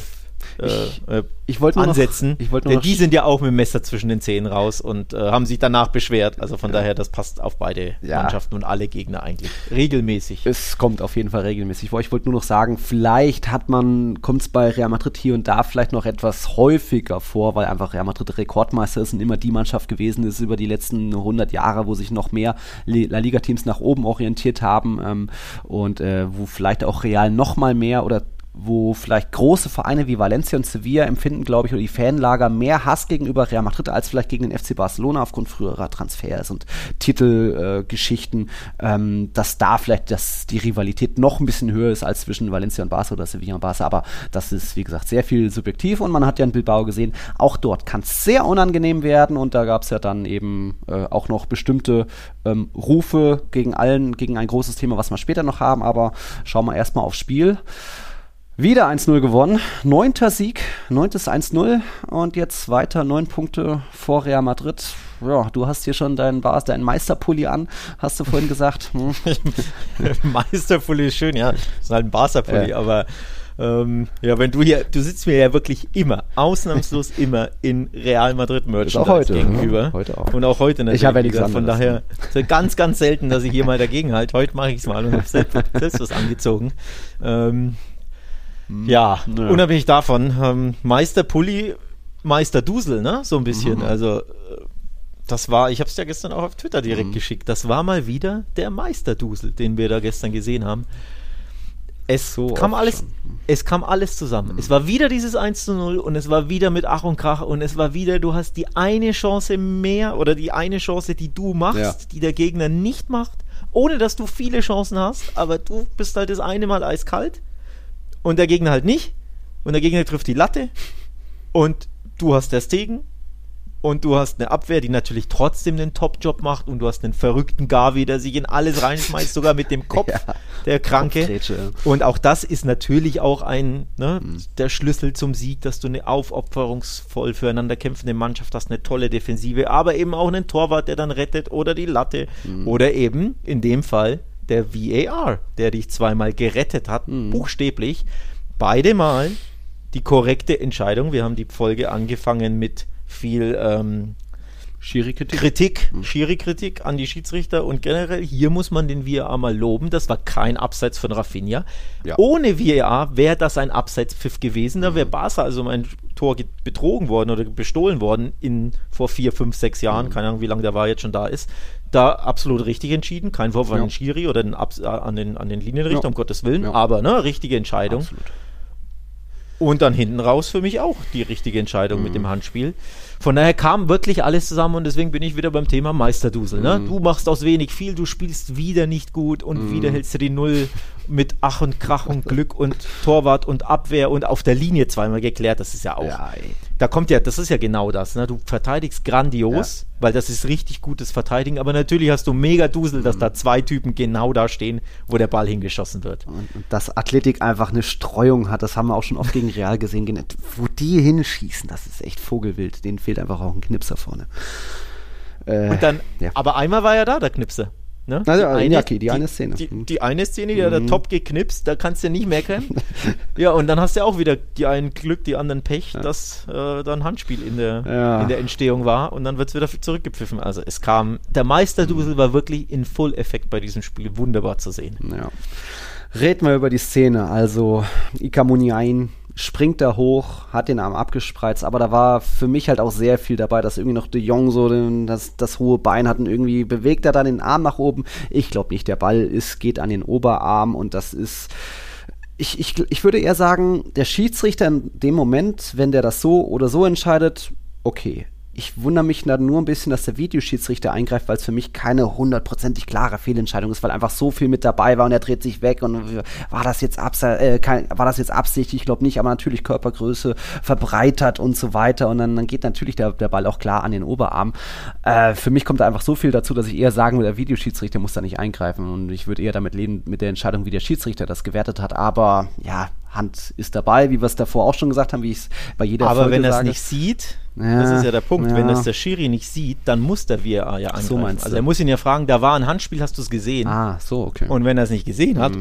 äh, ich, äh, ich wollte nur ansetzen. Noch, ich wollte nur denn noch die sind ja auch mit dem Messer zwischen den Zähnen raus und äh, haben sich danach beschwert. Also von ja. daher, das passt auf beide ja. Mannschaften und alle Gegner eigentlich. Regelmäßig. Es kommt auf jeden Fall regelmäßig vor. Ich wollte nur noch sagen, vielleicht hat man, kommt es bei Real Madrid hier und da vielleicht noch etwas häufiger vor, weil einfach Real Madrid Rekordmeister ist und immer die Mannschaft gewesen ist über die letzten hundert Jahre, wo sich noch mehr La Liga-Teams nach oben orientiert haben ähm, und äh, wo vielleicht auch Real noch mal mehr oder wo vielleicht große Vereine wie Valencia und Sevilla empfinden, glaube ich, oder die Fanlager mehr Hass gegenüber Real Madrid als vielleicht gegen den F C Barcelona aufgrund früherer Transfers und Titelgeschichten, äh, ähm, dass da vielleicht das, die Rivalität noch ein bisschen höher ist als zwischen Valencia und Barca oder Sevilla und Barca, aber das ist, wie gesagt, sehr viel subjektiv und man hat ja in Bilbao gesehen, auch dort kann es sehr unangenehm werden und da gab es ja dann eben äh, auch noch bestimmte ähm, Rufe gegen allen, gegen ein großes Thema, was wir später noch haben, aber schauen wir erstmal aufs Spiel. Wieder eins null gewonnen, neunter Sieg, neuntes eins null und jetzt weiter neun Punkte vor Real Madrid. Ja, du hast hier schon deinen, deinen Meisterpulli an, hast du vorhin gesagt. Hm. Meisterpulli ist schön, ja, das ist halt ein Barca-Pulli, ja. aber ähm, ja, wenn du hier, du sitzt mir ja wirklich immer, ausnahmslos immer in Real Madrid-Merchandise auch heute gegenüber. Ja, heute auch. Und auch heute natürlich. Ich habe ja nichts anderes. Von daher so ganz, ganz selten, dass ich hier mal dagegen halte. Heute mache ich es mal und habe selbst, selbst was angezogen. Ähm, Ja, ja, unabhängig davon, ähm, Meister Pulli, Meister Dusel, ne, so ein bisschen, mhm. also das war, ich habe es ja gestern auch auf Twitter direkt mhm. geschickt, das war mal wieder der Meister Dusel, den wir da gestern gesehen haben. Es so kam alles, schon. es kam alles zusammen. Mhm. Es war wieder dieses eins zu null und es war wieder mit Ach und Krach und es war wieder, du hast die eine Chance mehr oder die eine Chance, die du machst, ja. die der Gegner nicht macht, ohne dass du viele Chancen hast, aber du bist halt das eine Mal eiskalt. Und der Gegner halt nicht. Und der Gegner trifft die Latte. Und du hast der Stegen. Und du hast eine Abwehr, die natürlich trotzdem einen Top-Job macht. Und du hast einen verrückten Gavi, der sich in alles reinschmeißt, sogar mit dem Kopf, ja, der Kranke. Und auch das ist natürlich auch ein, ne, mhm. der Schlüssel zum Sieg, dass du eine aufopferungsvoll füreinander kämpfende Mannschaft hast, eine tolle Defensive, aber eben auch einen Torwart, der dann rettet oder die Latte. Mhm. Oder eben, in dem Fall, der V A R, der dich zweimal gerettet hat, mhm. buchstäblich. Beide Mal die korrekte Entscheidung. Wir haben die Folge angefangen mit viel ähm, Schiri-Kritik. Kritik, mhm. Schiri-Kritik an die Schiedsrichter und generell, hier muss man den V A R mal loben. Das war kein Abseits von Rafinha. Ja. Ohne V A R wäre das ein Abseitspfiff gewesen. Da wäre Barca also um ein Tor betrogen worden oder bestohlen worden in vor vier, fünf, sechs Jahren. Mhm. Keine Ahnung, wie lange der V A R jetzt schon da ist. Da absolut richtig entschieden. Kein Vorwurf ja. an den Schiri oder den Abs- an, den, an den Linienrichter, ja. um Gottes Willen. Ja. Aber ne, richtige Entscheidung. Absolut. Und dann hinten raus für mich auch die richtige Entscheidung mhm. mit dem Handspiel. Von daher kam wirklich alles zusammen und deswegen bin ich wieder beim Thema Meisterdusel. Ne? Mhm. Du machst aus wenig viel, du spielst wieder nicht gut und mhm. wieder hältst du die Null mit Ach und Krach und Glück und Torwart und Abwehr und auf der Linie zweimal geklärt. Das ist ja auch, ja, da kommt ja, das ist ja genau das. Ne? Du verteidigst grandios, ja. weil das ist richtig gutes Verteidigen, aber natürlich hast du mega Dusel, mhm. dass da zwei Typen genau da stehen, wo der Ball hingeschossen wird. Und, und dass Athletik einfach eine Streuung hat, das haben wir auch schon oft gegen Real gesehen. Wo die hinschießen, das ist echt Vogelwild. Denen fehlt einfach auch ein Knipser vorne. Äh, und dann, ja. Aber einmal war ja da der Knipser. Ne? Also, die, eine, Iñaki, die, die eine Szene. Die, die, die eine Szene, die hat mhm. der Top geknipst, da kannst du nicht meckern. Ja, und dann hast du auch wieder die einen Glück, die anderen Pech, ja. dass äh, da ein Handspiel in der, ja. in der Entstehung war und dann wird es wieder zurückgepfiffen. Also es kam, der Meisterdusel mhm. war wirklich in Full-Effekt bei diesem Spiel wunderbar zu sehen. Ja. Reden wir über die Szene. Also Iker Muniain springt da hoch, hat den Arm abgespreizt, aber da war für mich halt auch sehr viel dabei, dass irgendwie noch De Jong so den, das, das hohe Bein hat und irgendwie bewegt er dann den Arm nach oben. Ich glaube nicht, der Ball ist, geht an den Oberarm und das ist, ich, ich, ich würde eher sagen, der Schiedsrichter in dem Moment, wenn der das so oder so entscheidet, okay. Ich wundere mich dann nur ein bisschen, dass der Videoschiedsrichter eingreift, weil es für mich keine hundertprozentig klare Fehlentscheidung ist, weil einfach so viel mit dabei war und er dreht sich weg und war das jetzt, abse- äh, kein, war das jetzt absichtlich? Ich glaube nicht, aber natürlich Körpergröße verbreitert und so weiter und dann, dann geht natürlich der, der Ball auch klar an den Oberarm. Äh, für mich kommt da einfach so viel dazu, dass ich eher sagen würde, der Videoschiedsrichter muss da nicht eingreifen und ich würde eher damit leben, mit der Entscheidung, wie der Schiedsrichter das gewertet hat, aber ja, Hand ist dabei, wie wir es davor auch schon gesagt haben, wie ich es bei jeder aber Folge sage. Aber wenn er es nicht sieht, ja, das ist ja der Punkt, ja. wenn das der Schiri nicht sieht, dann muss der V A R ja angreifen. So meinst du. Also er muss ihn ja fragen, da war ein Handspiel, hast du es gesehen? Ah, so, okay. Und wenn er es nicht gesehen hat, mhm.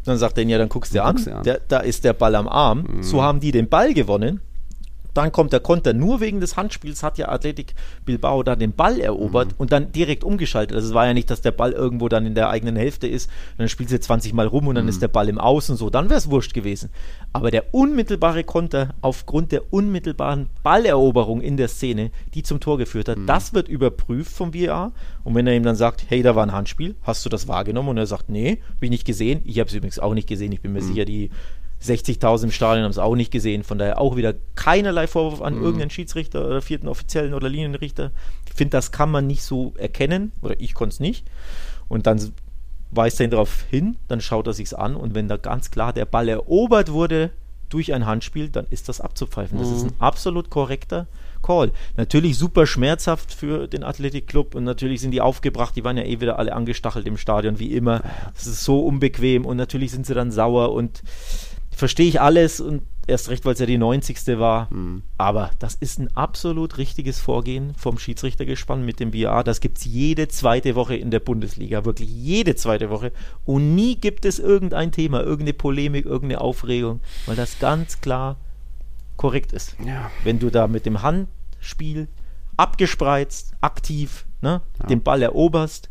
Dann sagt er, ja, dann guckst du dir an, guckst dir an. Der, da ist der Ball am Arm. Mhm. So haben die den Ball gewonnen. Dann kommt der Konter. Nur wegen des Handspiels hat ja Athletic Bilbao da den Ball erobert mhm. und dann direkt umgeschaltet. Also es war ja nicht, dass der Ball irgendwo dann in der eigenen Hälfte ist. Und dann spielst du zwanzig Mal rum und dann mhm. ist der Ball im Außen so. Dann wäre es wurscht gewesen. Aber der unmittelbare Konter aufgrund der unmittelbaren Balleroberung in der Szene, die zum Tor geführt hat, mhm. das wird überprüft vom V A R. Und wenn er ihm dann sagt, hey, da war ein Handspiel, hast du das wahrgenommen? Und er sagt, nee, habe ich nicht gesehen. Ich habe es übrigens auch nicht gesehen. Ich bin mir mhm. sicher, die sechzigtausend im Stadion haben es auch nicht gesehen. Von daher auch wieder keinerlei Vorwurf an mhm. irgendeinen Schiedsrichter oder vierten Offiziellen oder Linienrichter. Ich finde, das kann man nicht so erkennen. Oder ich konnte es nicht. Und dann weist er ihn darauf hin, dann schaut er sich's an. Und wenn da ganz klar der Ball erobert wurde durch ein Handspiel, dann ist das abzupfeifen. Das mhm. ist ein absolut korrekter Call. Natürlich super schmerzhaft für den Athletic Club und natürlich sind die aufgebracht, die waren ja eh wieder alle angestachelt im Stadion, wie immer. Das ist so unbequem und natürlich sind sie dann sauer und verstehe ich alles und erst recht, weil es ja die neunzigste war. Mhm. Aber das ist ein absolut richtiges Vorgehen vom Schiedsrichtergespann mit dem V A R. Das gibt es jede zweite Woche in der Bundesliga. Wirklich jede zweite Woche. Und nie gibt es irgendein Thema, irgendeine Polemik, irgendeine Aufregung, weil das ganz klar korrekt ist. Ja. Wenn du da mit dem Handspiel abgespreizt, aktiv, ne, ja. den Ball eroberst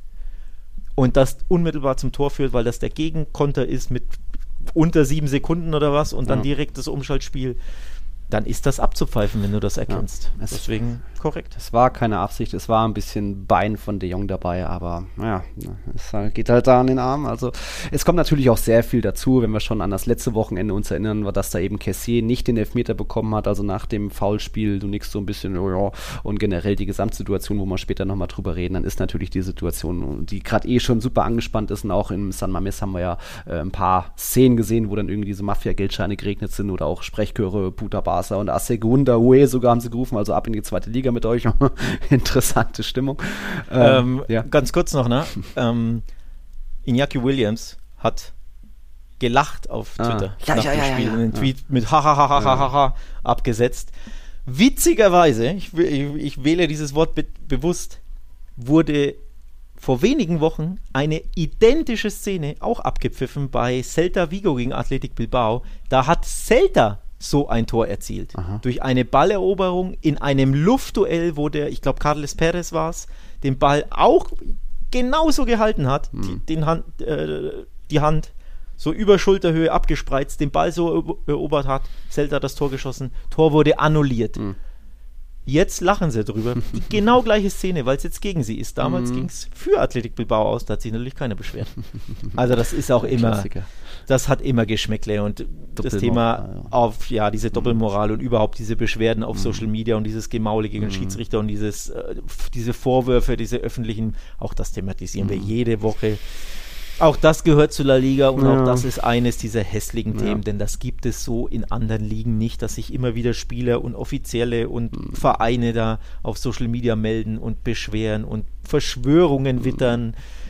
und das unmittelbar zum Tor führt, weil das der Gegenkonter ist mit unter sieben Sekunden oder was und dann ja. direkt das Umschaltspiel, dann ist das abzupfeifen, wenn du das erkennst. Ja, deswegen korrekt. Es war keine Absicht, es war ein bisschen Bein von De Jong dabei, aber naja, es geht halt da an den Arm. Also es kommt natürlich auch sehr viel dazu, wenn wir schon an das letzte Wochenende uns erinnern, war, dass da eben Kessié nicht den Elfmeter bekommen hat, also nach dem Foulspiel, du nickst so ein bisschen, oh ja, und generell die Gesamtsituation, wo wir später nochmal drüber reden, dann ist natürlich die Situation, die gerade eh schon super angespannt ist und auch in San Mamés haben wir ja äh, ein paar Szenen gesehen, wo dann irgendwie diese Mafia-Geldscheine geregnet sind oder auch Sprechchöre, Puta Barca und A Segunda Ue sogar haben sie gerufen, also ab in die zweite Liga mit euch. Interessante Stimmung. Ähm, ähm, ja. Ganz kurz noch, ne? ähm, Iñaki Williams hat gelacht auf Twitter ah. ja, nach ja, dem ja, Spiel ja, ja. und einen Tweet ja. mit hahaha ja. abgesetzt. Witzigerweise, ich, ich, ich wähle dieses Wort be- bewusst, wurde vor wenigen Wochen eine identische Szene auch abgepfiffen bei Celta Vigo gegen Athletic Bilbao. Da hat Celta so ein Tor erzielt. Aha. Durch eine Balleroberung in einem Luftduell, wo der, ich glaube, Carles Perez war es, den Ball auch genauso gehalten hat, mhm. die, den Hand, äh, die Hand so über Schulterhöhe abgespreizt, den Ball so erobert hat, Celta das Tor geschossen, Tor wurde annulliert. Mhm. Jetzt lachen sie drüber. Die genau gleiche Szene, weil es jetzt gegen sie ist. Damals mm. ging es für Athletic Bilbao aus, da hat sich natürlich keiner beschwert. Also das ist auch immer, Klassiker. Das hat immer Geschmäckle und das Thema ja. auf, ja, diese Doppelmoral mm. und überhaupt diese Beschwerden auf mm. Social Media und dieses Gemaule gegen mm. Schiedsrichter und dieses, äh, diese Vorwürfe, diese öffentlichen, auch das thematisieren mm. wir jede Woche. Auch das gehört zu La Liga und ja. auch das ist eines dieser hässlichen ja. Themen, denn das gibt es so in anderen Ligen nicht, dass sich immer wieder Spieler und Offizielle und mhm. Vereine da auf Social Media melden und beschweren und Verschwörungen mhm. wittern.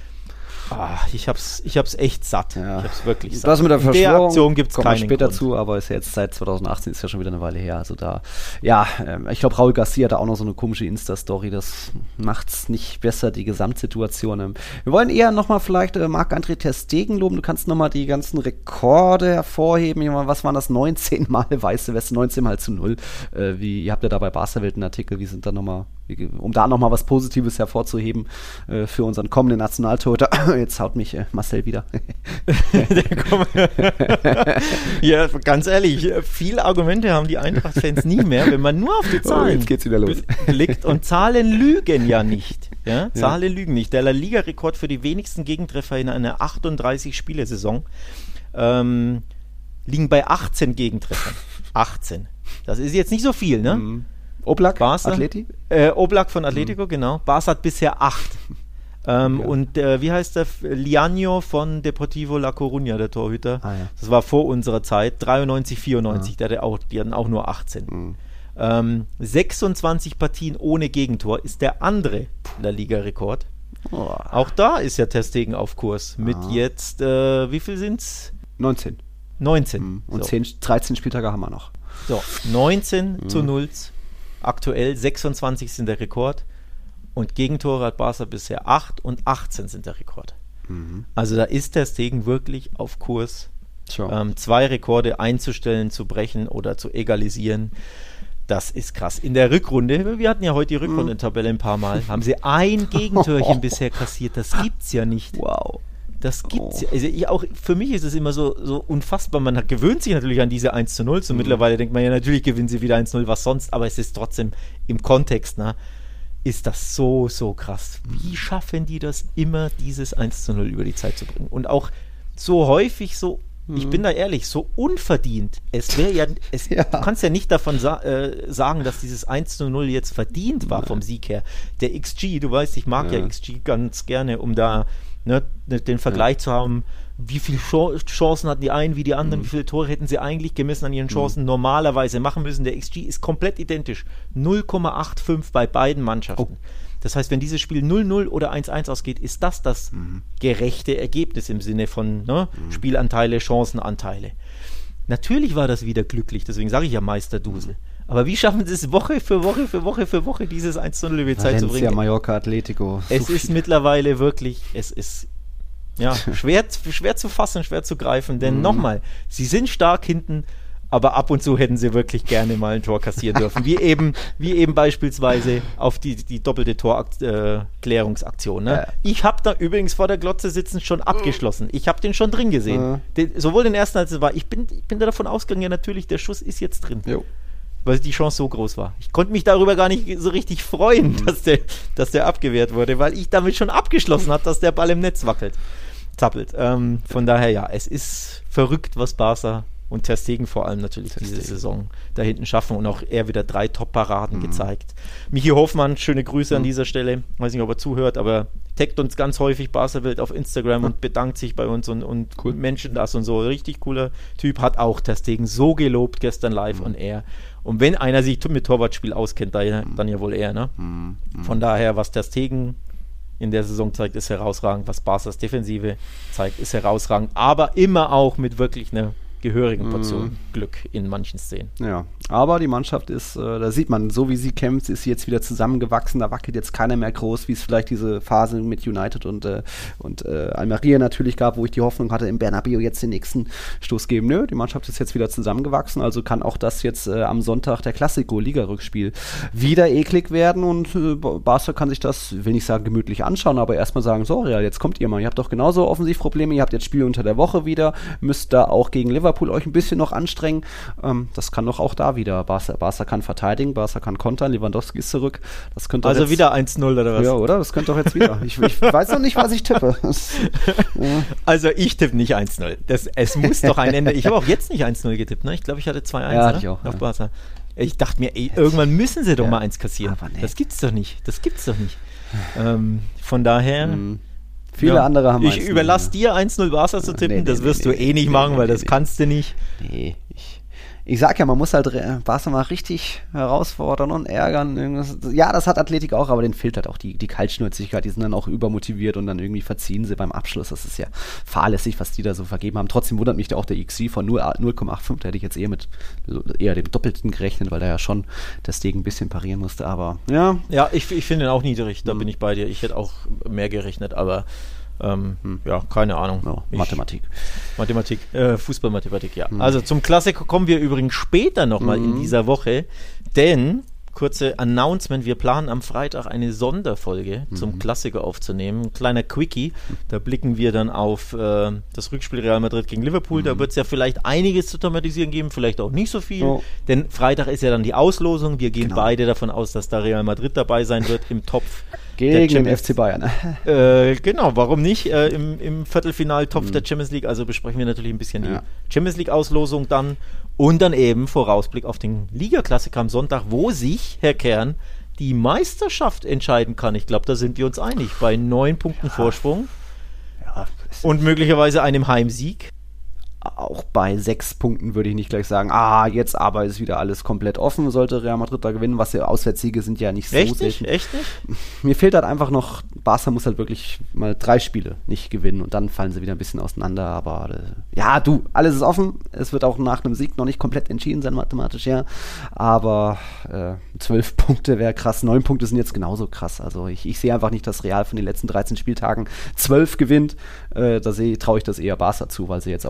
Ah, ich hab's, ich hab's echt satt. Ja. Ich hab's wirklich satt. Das mit der Verschwörung, in der Aktion gibt's kommen wir später Grund. zu, aber ist ja jetzt seit zwanzig achtzehn, ist ja schon wieder eine Weile her. Also da, ja, ähm, ich glaube, Raul Garcia hat auch noch so eine komische Insta-Story, das macht's nicht besser, die Gesamtsituation. Ähm, wir wollen eher nochmal vielleicht äh, Marc-André ter Stegen loben, du kannst nochmal die ganzen Rekorde hervorheben. Was waren das? neunzehn Mal weiße Weste, neunzehn Mal zu null. Äh, wie, ihr habt ja da bei Barca-Welt einen Artikel, wie sind da nochmal, um da nochmal was Positives hervorzuheben äh, für unseren kommenden Nationaltorhüter. Jetzt haut mich äh, Marcel wieder. Ja, ganz ehrlich, viele Argumente haben die Eintracht-Fans nie mehr, wenn man nur auf die Zahlen oh, jetzt geht's wieder los. blickt. Und Zahlen lügen ja nicht. Ja? Zahlen ja. lügen nicht. Der La Liga-Rekord für die wenigsten Gegentreffer in einer achtunddreißig-Spiele-Saison ähm, liegen bei achtzehn Gegentreffern. achtzehn. Das ist jetzt nicht so viel, ne? Mhm. Oblak, Barca, Atleti? Äh, Oblak von Atletico, mhm. genau. Barca hat bisher acht. Ähm, ja. Und äh, wie heißt der? Liaño von Deportivo La Coruña, der Torhüter. Ah, ja. Das war vor unserer Zeit. dreiundneunzig, vierundneunzig. Ah. Der hatte auch, die hatten auch nur achtzehn. Mhm. Ähm, sechsundzwanzig Partien ohne Gegentor ist der andere La Liga-Rekord. Oh. Auch da ist ja ter Stegen auf Kurs. Mit ah. jetzt, äh, wie viel sind's? neunzehn. neunzehn. Mhm. Und so. zehn, dreizehn Spieltage haben wir noch. So, neunzehn mhm. zu null. Aktuell sechsundzwanzig sind der Rekord und Gegentore hat Barca bisher acht und achtzehn sind der Rekord. Mhm. Also da ist der Stegen wirklich auf Kurs Sure. Ähm, zwei Rekorde einzustellen, zu brechen oder zu egalisieren. Das ist krass. In der Rückrunde, wir hatten ja heute die Rückrundentabelle ein paar Mal, haben sie ein Gegentörchen bisher kassiert. Das gibt's ja nicht. Wow. Das gibt's ja. Also ich auch, für mich ist es immer so, so unfassbar. Man hat, gewöhnt sich natürlich an diese eins zu null. Und mhm. mittlerweile denkt man ja, natürlich gewinnen sie wieder eins zu null, was sonst. Aber es ist trotzdem im Kontext, na, ist das so, so krass. Wie schaffen die das immer, dieses eins zu null über die Zeit zu bringen? Und auch so häufig so, mhm. ich bin da ehrlich, so unverdient. Es wäre ja, es, ja, du kannst ja nicht davon sa- äh, sagen, dass dieses eins zu null jetzt verdient war. Nein. Vom Sieg her. Der X G, du weißt, ich mag ja, ja X G ganz gerne, um da ne, den Vergleich ja. zu haben, wie viele Chancen hatten die einen wie die anderen, mhm. wie viele Tore hätten sie eigentlich gemessen an ihren Chancen mhm. normalerweise machen müssen. Der X G ist komplett identisch. null Komma fünfundachtzig bei beiden Mannschaften. Oh. Das heißt, wenn dieses Spiel null null oder eins eins ausgeht, ist das das mhm. gerechte Ergebnis im Sinne von ne, mhm. Spielanteile, Chancenanteile. Natürlich war das wieder glücklich, deswegen sage ich ja Meisterdusel. Mhm. Aber wie schaffen sie es Woche für Woche für Woche für Woche, dieses eins zu null über die Zeit zu bringen? Mallorca, Atletico. Es ist mittlerweile wirklich, es ist ja, schwer, schwer zu fassen, schwer zu greifen, denn mhm. nochmal, sie sind stark hinten, aber ab und zu hätten sie wirklich gerne mal ein Tor kassieren dürfen. Wie eben, wie eben beispielsweise auf die, die doppelte Torklärungsaktion. Ne? Ja. Ich habe da übrigens vor der Glotze sitzend schon abgeschlossen. Ich habe den schon drin gesehen. Mhm. Den, sowohl den ersten als auch den zweiten. Ich bin, ich bin da davon ausgegangen, ja natürlich, der Schuss ist jetzt drin. Jo. Weil die Chance so groß war. Ich konnte mich darüber gar nicht so richtig freuen, mhm. dass, der, dass der abgewehrt wurde, weil ich damit schon abgeschlossen habe, dass der Ball im Netz wackelt. Zappelt. Ähm, von daher, ja, es ist verrückt, was Barca und Ter Stegen vor allem natürlich Ter diese Saison da hinten schaffen und auch er wieder drei Top-Paraden mhm. gezeigt. Michi Hofmann, schöne Grüße mhm. an dieser Stelle. Weiß nicht, ob er zuhört, aber taggt uns ganz häufig Barca-Welt auf Instagram mhm. und bedankt sich bei uns und, und cool. Menschen das und so. Richtig cooler Typ, hat auch Ter Stegen so gelobt gestern live mhm. on air. Und wenn einer sich mit Torwartspiel auskennt, dann, dann ja wohl er. Ne? Mhm. Von daher, was Ter Stegen in der Saison zeigt, ist herausragend. Was Barca's Defensive zeigt, ist herausragend. Aber immer auch mit wirklich einer gehörigen Portion mm. Glück in manchen Szenen. Ja, aber die Mannschaft ist, äh, da sieht man, so wie sie kämpft, ist sie jetzt wieder zusammengewachsen, da wackelt jetzt keiner mehr groß, wie es vielleicht diese Phase mit United und, äh, und äh, Almeria natürlich gab, wo ich die Hoffnung hatte, im Bernabeu jetzt den nächsten Stoß geben. Nö, die Mannschaft ist jetzt wieder zusammengewachsen, also kann auch das jetzt äh, am Sonntag, der Classico-Liga-Rückspiel, wieder eklig werden und äh, Barca kann sich das, will nicht sagen gemütlich anschauen, aber erstmal sagen, so, ja, jetzt kommt ihr mal, ihr habt doch genauso Offensivprobleme, ihr habt jetzt Spiele unter der Woche wieder, müsst da auch gegen Liverpool euch ein bisschen noch anstrengen. Ähm, das kann doch auch da wieder. Barca, Barca kann verteidigen, Barca kann kontern, Lewandowski ist zurück. Das könnte also jetzt, wieder eins null oder was? Ja, oder? Das könnte doch jetzt wieder. Ich, ich weiß noch nicht, was ich tippe. Das, ja. Also ich tippe nicht eins null. Das, es muss doch ein Ende. Ich habe auch jetzt nicht eins null getippt. Ne? Ich glaube, ich hatte zwei eins ja, ne? ich auch, auf ja. Barca. Ich dachte mir, ey, irgendwann müssen sie doch ja. mal eins kassieren. Nee. Das gibt's doch nicht. Das gibt's doch nicht. ähm, von daher... Mhm. Viele ja. andere haben Ich überlasse dir eins null Barca zu tippen, nee, nee, das wirst nee, du eh nicht nee, machen, nee, weil nee, das nee. kannst du nicht. Nee, ich, ich sag ja, man muss halt Barca mal richtig herausfordern und ärgern. Irgendwas. Ja, das hat Athletik auch, aber denen fehlt halt auch die, die Kaltschnäuzigkeit, die sind dann auch übermotiviert und dann irgendwie verziehen sie beim Abschluss. Das ist ja fahrlässig, was die da so vergeben haben. Trotzdem wundert mich da auch der X G von null Komma fünfundachtzig, da hätte ich jetzt eher mit eher dem Doppelten gerechnet, weil da ja schon der Stegen ein bisschen parieren musste, aber ja. Ja, ich, ich finde ihn auch niedrig, da hm. bin ich bei dir. Ich hätte auch mehr gerechnet, aber Ähm, hm. ja, keine Ahnung. No, Mathematik. Ich, Mathematik, äh, Fußballmathematik, ja. Hm. Also zum Klassiker kommen wir übrigens später nochmal hm. in dieser Woche, denn, kurze Announcement, wir planen am Freitag eine Sonderfolge hm. zum Klassiker aufzunehmen. Ein kleiner Quickie, da blicken wir dann auf äh, das Rückspiel Real Madrid gegen Liverpool. Hm. Da wird es ja vielleicht einiges zu thematisieren geben, vielleicht auch nicht so viel, oh. denn Freitag ist ja dann die Auslosung. Wir gehen genau. beide davon aus, dass da Real Madrid dabei sein wird im Topf. Gegen den F C Bayern. Äh, genau, warum nicht? Äh, im, Im Viertelfinaltopf mhm. der Champions League, also besprechen wir natürlich ein bisschen ja. die Champions League-Auslosung dann und dann eben Vorausblick auf den Liga-Klassiker am Sonntag, wo sich, Herr Kern, die Meisterschaft entscheiden kann. Ich glaube, da sind wir uns einig. Bei neun Punkten ja. Vorsprung ja, und möglicherweise einem Heimsieg. Auch bei sechs Punkten würde ich nicht gleich sagen, ah, jetzt aber ist wieder alles komplett offen, sollte Real Madrid da gewinnen, was ja Auswärtssiege sind ja nicht so Echt selten. Nicht? Echt nicht? Mir fehlt halt einfach noch, Barca muss halt wirklich mal drei Spiele nicht gewinnen und dann fallen sie wieder ein bisschen auseinander, aber äh, ja, du, alles ist offen, es wird auch nach einem Sieg noch nicht komplett entschieden sein, mathematisch, ja, aber äh, zwölf Punkte wäre krass, neun Punkte sind jetzt genauso krass, also ich, ich sehe einfach nicht, dass Real von den letzten dreizehn Spieltagen zwölf gewinnt, äh, da traue ich das eher Barca zu, weil sie jetzt auch keine mhm. Doppel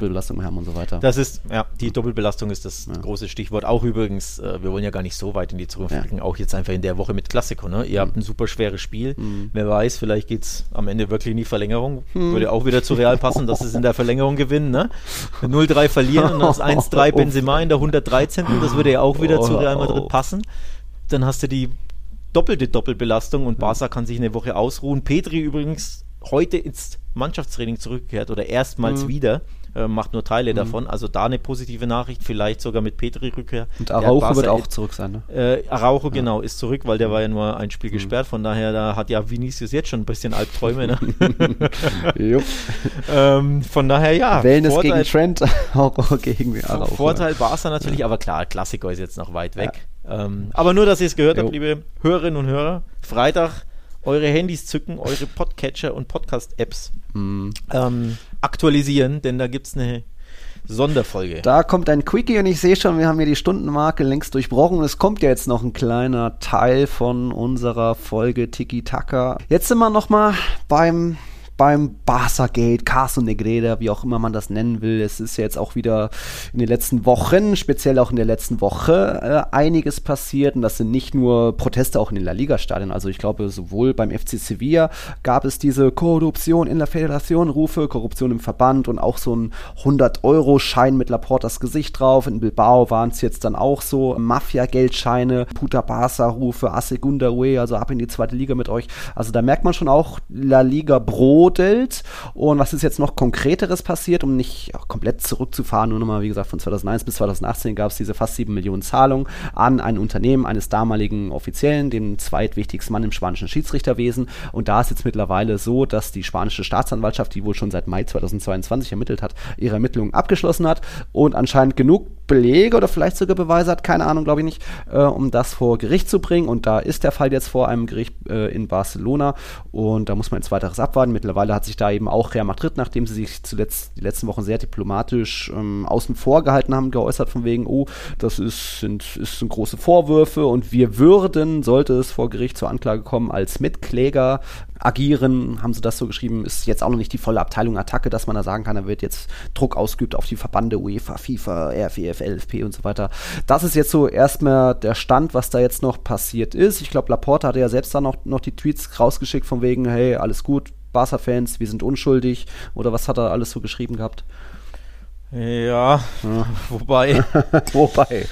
Doppelbelastung haben und so weiter. Das ist, ja, die Doppelbelastung ist das Ja. große Stichwort. Auch übrigens, äh, wir wollen ja gar nicht so weit in die Zukunft Ja. blicken, auch jetzt einfach in der Woche mit Klassiko. Ne? Ihr Mhm. habt ein super schweres Spiel. Mhm. Wer weiß, vielleicht geht es am Ende wirklich in die Verlängerung. Würde auch wieder zu Real passen, dass es in der Verlängerung gewinnen. Ne? null drei verlieren und das eins drei Benzema in der hundertdreizehnten Das würde ja auch wieder zu Real Madrid passen. Dann hast du die doppelte Doppelbelastung und Barca kann sich eine Woche ausruhen. Pedri übrigens heute ins Mannschaftstraining zurückgekehrt oder erstmals Mhm. wieder, äh, macht nur Teile Mhm. davon, also da eine positive Nachricht, vielleicht sogar mit Pedri-Rückkehr. Und Der hat Araujo Barca wird auch et- zurück sein, ne? Äh, Araujo, genau, ist zurück, weil der war ja nur ein Spiel gesperrt, von daher, da hat ja Vinicius jetzt schon ein bisschen Albträume. Ne? Jupp. ähm, von daher, ja. Wellness Vorteil, gegen Trent, Araujo gegen Araujo. Vorteil Barca natürlich, aber klar, Klassiker ist jetzt noch weit weg. Ähm, aber nur, dass ihr es gehört Jo. habt, liebe Hörerinnen und Hörer, Freitag eure Handys zücken, eure Podcatcher und Podcast-Apps Mhm. ähm, aktualisieren, denn da gibt es eine Sonderfolge. Da kommt ein Quickie und ich sehe schon, wir haben hier die Stundenmarke längst durchbrochen. Es kommt ja jetzt noch ein kleiner Teil von unserer Folge Tiki Taka. Jetzt sind wir nochmal beim beim Barca-Gate, Caso Negreda, wie auch immer man das nennen will. Es ist ja jetzt auch wieder in den letzten Wochen, speziell auch in der letzten Woche, äh, einiges passiert. Und das sind nicht nur Proteste auch in den La Liga-Stadien. Also ich glaube, sowohl beim F C Sevilla gab es diese Korruption in der Föderation-Rufe, Korruption im Verband und auch so ein hundert-Euro-Schein mit Laportas Gesicht drauf. In Bilbao waren es jetzt dann auch so Mafia-Geldscheine, Puta Barca-Rufe, A Segunda Ue, also ab in die zweite Liga mit euch. Also da merkt man schon auch, La Liga brodelt. Und was ist jetzt noch Konkreteres passiert, um nicht auch komplett zurückzufahren, nur nochmal, wie gesagt, von zweitausendeins bis zweitausendachtzehn gab es diese fast sieben Millionen Zahlungen an ein Unternehmen eines damaligen Offiziellen, dem zweitwichtigsten Mann im spanischen Schiedsrichterwesen. Und da ist jetzt mittlerweile so, dass die spanische Staatsanwaltschaft, die wohl schon seit Mai zweitausendzweiundzwanzig ermittelt hat, ihre Ermittlungen abgeschlossen hat und anscheinend genug Belege oder vielleicht sogar Beweise hat, keine Ahnung, glaube ich nicht, äh, um das vor Gericht zu bringen. Und da ist der Fall jetzt vor einem Gericht äh, in Barcelona und da muss man jetzt weiteres abwarten. Mittlerweile hat sich da eben auch Real Madrid, nachdem sie sich zuletzt die letzten Wochen sehr diplomatisch ähm, außen vor gehalten haben, geäußert von wegen, oh, das ist, sind, ist, sind große Vorwürfe und wir würden, sollte es vor Gericht zur Anklage kommen, als Mitkläger agieren, haben sie das so geschrieben, ist jetzt auch noch nicht die volle Abteilung Attacke, dass man da sagen kann, da wird jetzt Druck ausgeübt auf die Verbande, UEFA, FIFA, R F E F, L F P und so weiter. Das ist jetzt so erstmal der Stand, was da jetzt noch passiert ist. Ich glaube, Laporta hatte ja selbst dann noch, noch die Tweets rausgeschickt von wegen, hey, alles gut, Barca-Fans, wir sind unschuldig, oder was hat er alles so geschrieben gehabt? Ja, Ja. wobei, Wobei.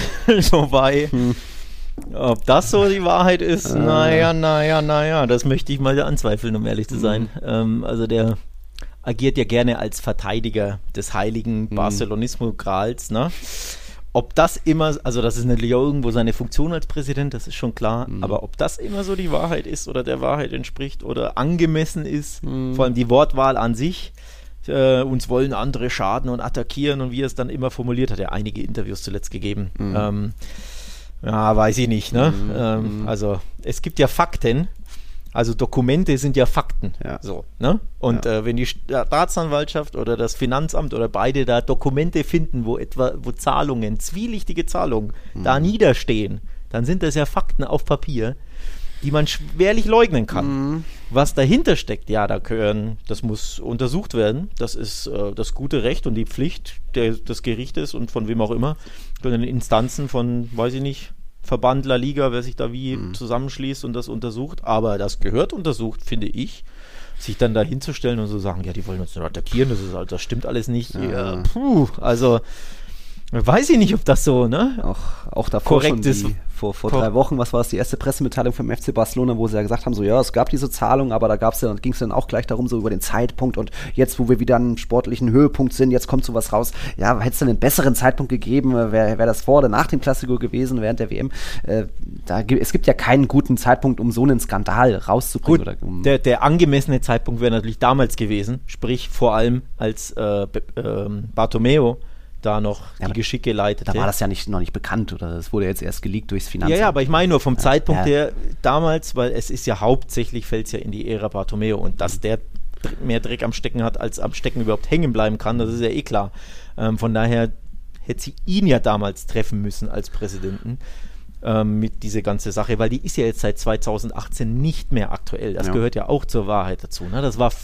wobei, Hm. ob das so die Wahrheit ist, Äh. naja, naja, naja, das möchte ich mal anzweifeln, um ehrlich zu sein. Mhm. Ähm, also der agiert ja gerne als Verteidiger des heiligen Mhm. Barcelonismo-Grals, ne? Ob das immer, also das ist natürlich auch irgendwo seine Funktion als Präsident, das ist schon klar, Mhm. aber ob das immer so die Wahrheit ist oder der Wahrheit entspricht oder angemessen ist, Mhm. vor allem die Wortwahl an sich, äh, uns wollen andere schaden und attackieren und wie er es dann immer formuliert hat, er einige Interviews zuletzt gegeben. Mhm. Ähm, ja, weiß ich nicht, ne? Mhm. Ähm, also es gibt ja Fakten, also Dokumente sind ja Fakten. Ja. So, ne? Und Ja. äh, wenn die Staatsanwaltschaft oder das Finanzamt oder beide da Dokumente finden, wo etwa, wo Zahlungen, zwielichtige Zahlungen da niederstehen, dann sind das ja Fakten auf Papier, die man schwerlich leugnen kann. Mhm. Was dahinter steckt, ja, da können, das muss untersucht werden. Das ist äh, das gute Recht und die Pflicht der, des Gerichtes und von wem auch immer, von den Instanzen von, weiß ich nicht, Verband, La Liga, wer sich da wie Mhm. zusammenschließt und das untersucht. Aber das gehört untersucht, finde ich. Sich dann da hinzustellen und so sagen, ja, die wollen uns nur attackieren, das, ist, das stimmt alles nicht. Ja. Ja, puh, also weiß ich nicht, ob das so, ne? Auch, auch davor Korrekt schon ist- die, vor, vor Kor- drei Wochen, was war es, die erste Pressemitteilung vom F C Barcelona, wo sie ja gesagt haben, so ja, es gab diese Zahlung, aber da gab's ja, ging es dann auch gleich darum, so über den Zeitpunkt und jetzt, wo wir wieder an einem sportlichen Höhepunkt sind, jetzt kommt sowas raus. Ja, hätte es dann einen besseren Zeitpunkt gegeben, wäre wär das vor oder nach dem Klassiko gewesen, während der W M. Äh, da, gi- es gibt ja keinen guten Zeitpunkt, um so einen Skandal rauszubringen. Gut, oder um, der, der angemessene Zeitpunkt wäre natürlich damals gewesen, sprich vor allem als äh, Be- ähm, Bartomeu da noch Ja, die aber Geschicke leitete. da war das ja nicht, noch nicht bekannt oder es wurde jetzt erst geleakt durchs ja, Finanzamt. ja, aber ich meine nur vom Zeitpunkt ja. her damals, weil es ist ja hauptsächlich, fällt es ja in die Ära Bartomeu und dass der dr- mehr Dreck am Stecken hat, als am Stecken überhaupt hängen bleiben kann, das ist ja eh klar. Ähm, von daher hätte sie ihn ja damals treffen müssen als Präsidenten ähm, mit dieser ganze Sache, weil die ist ja jetzt seit zweitausendachtzehn nicht mehr aktuell. Das Ja. gehört ja auch zur Wahrheit dazu. Ne? Das war f-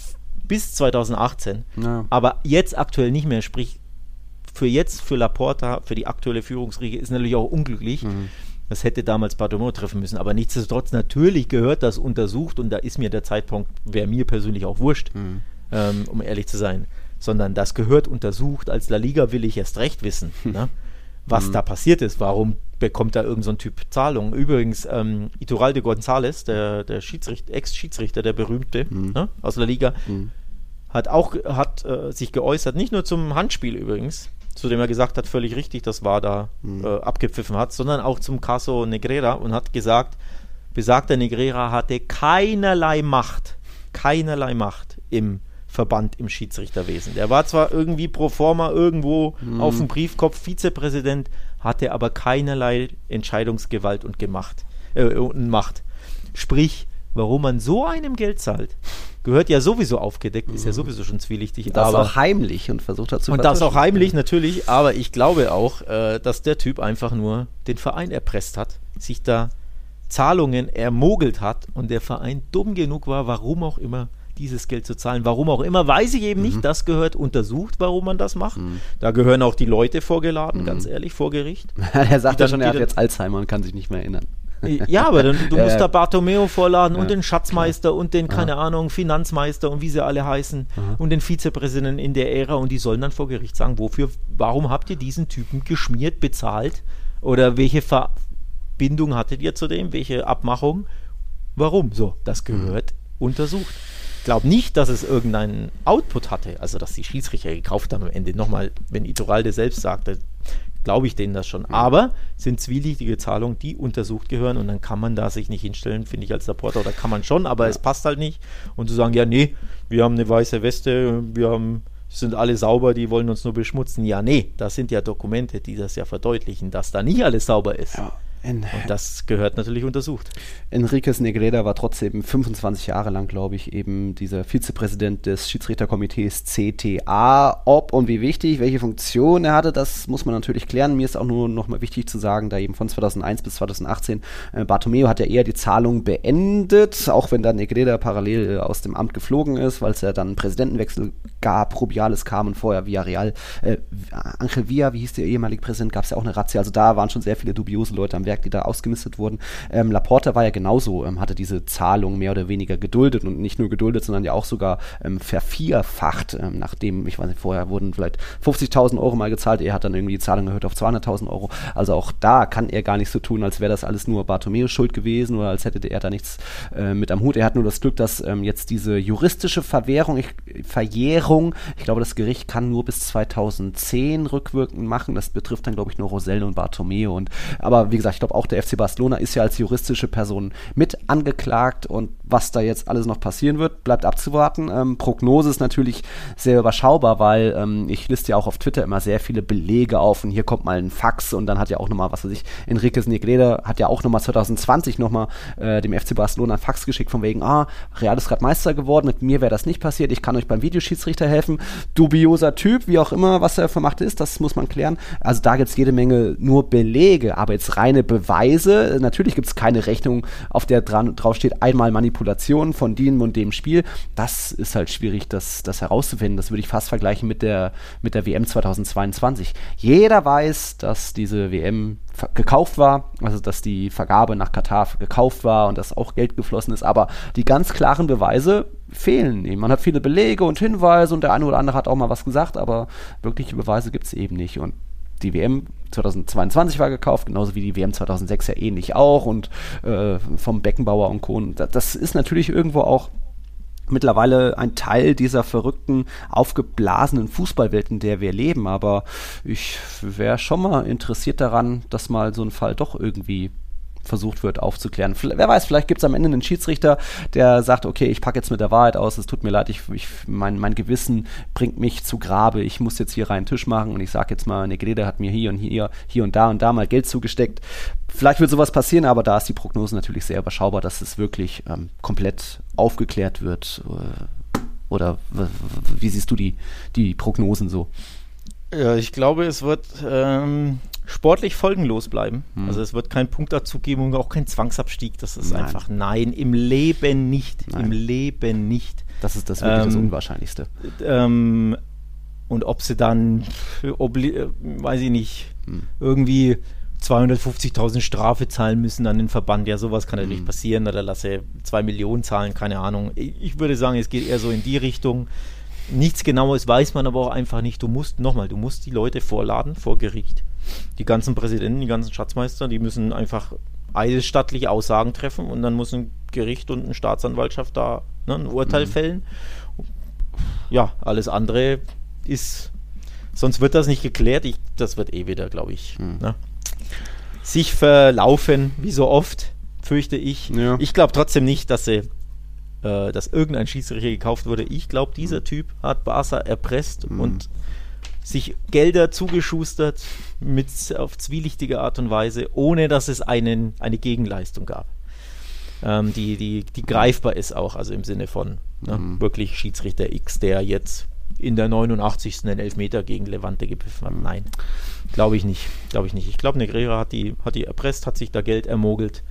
bis zweitausendachtzehn. Ja. Aber jetzt aktuell nicht mehr. Sprich, für jetzt, für Laporta, für die aktuelle Führungsriege ist natürlich auch unglücklich. Mhm. Das hätte damals Bartomeu treffen müssen. Aber nichtsdestotrotz, natürlich gehört das untersucht und da ist mir der Zeitpunkt, wäre mir persönlich auch wurscht, mhm. ähm, um ehrlich zu sein. Sondern das gehört untersucht. Als La Liga will ich erst recht wissen, ne? was mhm. da passiert ist. Warum bekommt da irgend so ein Typ Zahlungen? Übrigens, ähm, Iturralde González, der, der Schiedsrichter, Ex-Schiedsrichter, der berühmte mhm. ne, aus La Liga, mhm. hat auch hat, äh, sich geäußert, nicht nur zum Handspiel übrigens, zu dem er gesagt hat, völlig richtig, das war da mhm. äh, abgepfiffen hat, sondern auch zum Caso Negreira und hat gesagt, besagter Negreira hatte keinerlei Macht, keinerlei Macht im Verband im Schiedsrichterwesen. Der war zwar irgendwie pro forma irgendwo mhm. auf dem Briefkopf Vizepräsident, hatte aber keinerlei Entscheidungsgewalt und Gemacht, äh, und Macht. Sprich, warum man so einem Geld zahlt, gehört ja sowieso aufgedeckt, ist ja sowieso schon zwielichtig. Das aber auch heimlich und versucht hat zu Und das auch heimlich natürlich, aber ich glaube auch, äh, dass der Typ einfach nur den Verein erpresst hat, sich da Zahlungen ermogelt hat und der Verein dumm genug war, warum auch immer, dieses Geld zu zahlen. Warum auch immer, weiß ich eben mhm. nicht. Das gehört untersucht, warum man das macht. Mhm. Da gehören auch die Leute vorgeladen, mhm. ganz ehrlich, vor Gericht. Er sagt ja schon, er hat jetzt Alzheimer und kann sich nicht mehr erinnern. Ja, aber dann, du musst ja, da Bartomeu vorladen ja, und den Schatzmeister klar. und den, keine ja. Ahnung, Finanzmeister und wie sie alle heißen Aha. und den Vizepräsidenten in der Ära und die sollen dann vor Gericht sagen, wofür, warum habt ihr diesen Typen geschmiert, bezahlt oder welche Verbindung hattet ihr zu dem, welche Abmachung, warum? So, das gehört mhm. untersucht. Ich glaube nicht, dass es irgendeinen Output hatte, also dass die Schiedsrichter gekauft haben am Ende. Nochmal, wenn Iturralde selbst sagte, glaube ich denen das schon. Aber sind zwielichtige Zahlungen, die untersucht gehören und dann kann man da sich nicht hinstellen, finde ich als Reporter, oder kann man schon, aber ja. es passt halt nicht. Und zu sagen, ja nee, wir haben eine weiße Weste, wir haben, sind alle sauber, die wollen uns nur beschmutzen. Ja nee, das sind ja Dokumente, die das ja verdeutlichen, dass da nicht alles sauber ist. Ja. In, und das gehört natürlich untersucht. Enriquez Negreira war trotzdem fünfundzwanzig Jahre lang, glaube ich, eben dieser Vizepräsident des Schiedsrichterkomitees C T A. Ob und wie wichtig, welche Funktion er hatte, das muss man natürlich klären. Mir ist auch nur noch mal wichtig zu sagen, da eben von zweitausendeins bis zweitausendachtzehn, äh, Bartomeu hat ja eher die Zahlung beendet, auch wenn dann Negreira parallel äh, aus dem Amt geflogen ist, weil es ja dann einen Präsidentenwechsel gab, Rubiales kam und vorher Villarreal, äh, Ángel Villa, wie hieß der ehemalige Präsident, gab es ja auch eine Razzia, also da waren schon sehr viele dubiose Leute am Werk, die da ausgemistet wurden. Ähm, Laporta war ja genauso, ähm, hatte diese Zahlung mehr oder weniger geduldet und nicht nur geduldet, sondern ja auch sogar ähm, vervierfacht, ähm, nachdem, ich weiß nicht, vorher wurden vielleicht fünfzigtausend Euro mal gezahlt, er hat dann irgendwie die Zahlung erhöht auf zweihunderttausend Euro, also auch da kann er gar nicht so tun, als wäre das alles nur Bartomeus Schuld gewesen oder als hätte er da nichts äh, mit am Hut. Er hat nur das Glück, dass ähm, jetzt diese juristische Verwährung, ich, Verjährung, ich glaube, das Gericht kann nur bis zweitausendzehn rückwirkend machen, das betrifft dann, glaube ich, nur Rosell und Bartomeu und, aber wie gesagt, ich glaube auch der F C Barcelona ist ja als juristische Person mit angeklagt und was da jetzt alles noch passieren wird, bleibt abzuwarten. Ähm, Prognose ist natürlich sehr überschaubar, weil ähm, ich liste ja auch auf Twitter immer sehr viele Belege auf und hier kommt mal ein Fax und dann hat ja auch nochmal, was weiß ich, Enriquez Negreira hat ja auch nochmal zwanzig zwanzig nochmal äh, dem F C Barcelona ein Fax geschickt von wegen, ah, Real ist gerade Meister geworden, mit mir wäre das nicht passiert, ich kann euch beim Videoschiedsrichter helfen. Dubioser Typ, wie auch immer, was er für Macht ist, das muss man klären. Also da gibt es jede Menge nur Belege, aber jetzt reine Beweise, natürlich gibt es keine Rechnung, auf der dran, drauf steht, einmal Manipulation von dem und dem Spiel. Das ist halt schwierig, das, das herauszufinden. Das würde ich fast vergleichen mit der, mit der W M zweitausendzweiundzwanzig. Jeder weiß, dass diese W M gekauft war, also dass die Vergabe nach Katar gekauft war und dass auch Geld geflossen ist, aber die ganz klaren Beweise fehlen ihm. Man hat viele Belege und Hinweise und der eine oder andere hat auch mal was gesagt, aber wirkliche Beweise gibt es eben nicht und die W M zweitausendzweiundzwanzig war gekauft, genauso wie die W M zweitausendsechs ja ähnlich auch und äh, vom Beckenbauer und Co. Das ist natürlich irgendwo auch mittlerweile ein Teil dieser verrückten, aufgeblasenen Fußballwelt, in der wir leben, aber ich wäre schon mal interessiert daran, dass mal so ein Fall doch irgendwie versucht wird aufzuklären. Wer weiß, vielleicht gibt es am Ende einen Schiedsrichter, der sagt, okay, ich packe jetzt mit der Wahrheit aus, es tut mir leid, ich, ich, mein, mein Gewissen bringt mich zu Grabe, ich muss jetzt hier reinen Tisch machen und ich sage jetzt mal, Negreira hat mir hier und hier, hier und da und da mal Geld zugesteckt. Vielleicht wird sowas passieren, aber da ist die Prognose natürlich sehr überschaubar, dass es wirklich ähm, komplett aufgeklärt wird. Oder w- w- wie siehst du die, die Prognosen so? Ja, ich glaube, es wird ähm, sportlich folgenlos bleiben. Hm. Also es wird keinen Punktabzug geben und auch kein Zwangsabstieg. Das ist Nein. einfach nein, im Leben nicht. Nein. Im Leben nicht. Das ist das wirklich ähm, das Unwahrscheinlichste. Ähm, und ob sie dann, obli- äh, weiß ich nicht, Hm. irgendwie zweihundertfünfzigtausend Strafe zahlen müssen an den Verband. Ja, sowas kann natürlich Hm. passieren. Oder lasse zwei Millionen zahlen, keine Ahnung. Ich, ich würde sagen, es geht eher so in die Richtung. Nichts Genaues weiß man aber auch einfach nicht. Du musst, nochmal, du musst die Leute vorladen vor Gericht. Die ganzen Präsidenten, die ganzen Schatzmeister, die müssen einfach eidesstattliche Aussagen treffen und dann muss ein Gericht und eine Staatsanwaltschaft da ne, ein Urteil Mhm. fällen. Ja, alles andere ist, sonst wird das nicht geklärt. Ich, das wird eh wieder, glaube ich, Mhm. ne, sich verlaufen, wie so oft, fürchte ich. Ja. Ich glaube trotzdem nicht, dass sie äh, dass irgendein Schiedsrichter gekauft wurde. Ich glaube, dieser Typ hat Barca erpresst Mhm. und sich Gelder zugeschustert mit auf zwielichtige Art und Weise, ohne dass es einen, eine Gegenleistung gab. Ähm, die, die, die greifbar ist auch, also im Sinne von ne, Mhm. wirklich Schiedsrichter X, der jetzt in der neunundachtzigsten den Elfmeter gegen Levante gepfiffen hat. Nein, glaube ich nicht. Glaube ich nicht. Ich glaube, Negreira hat die, hat die erpresst, hat sich da Geld ermogelt.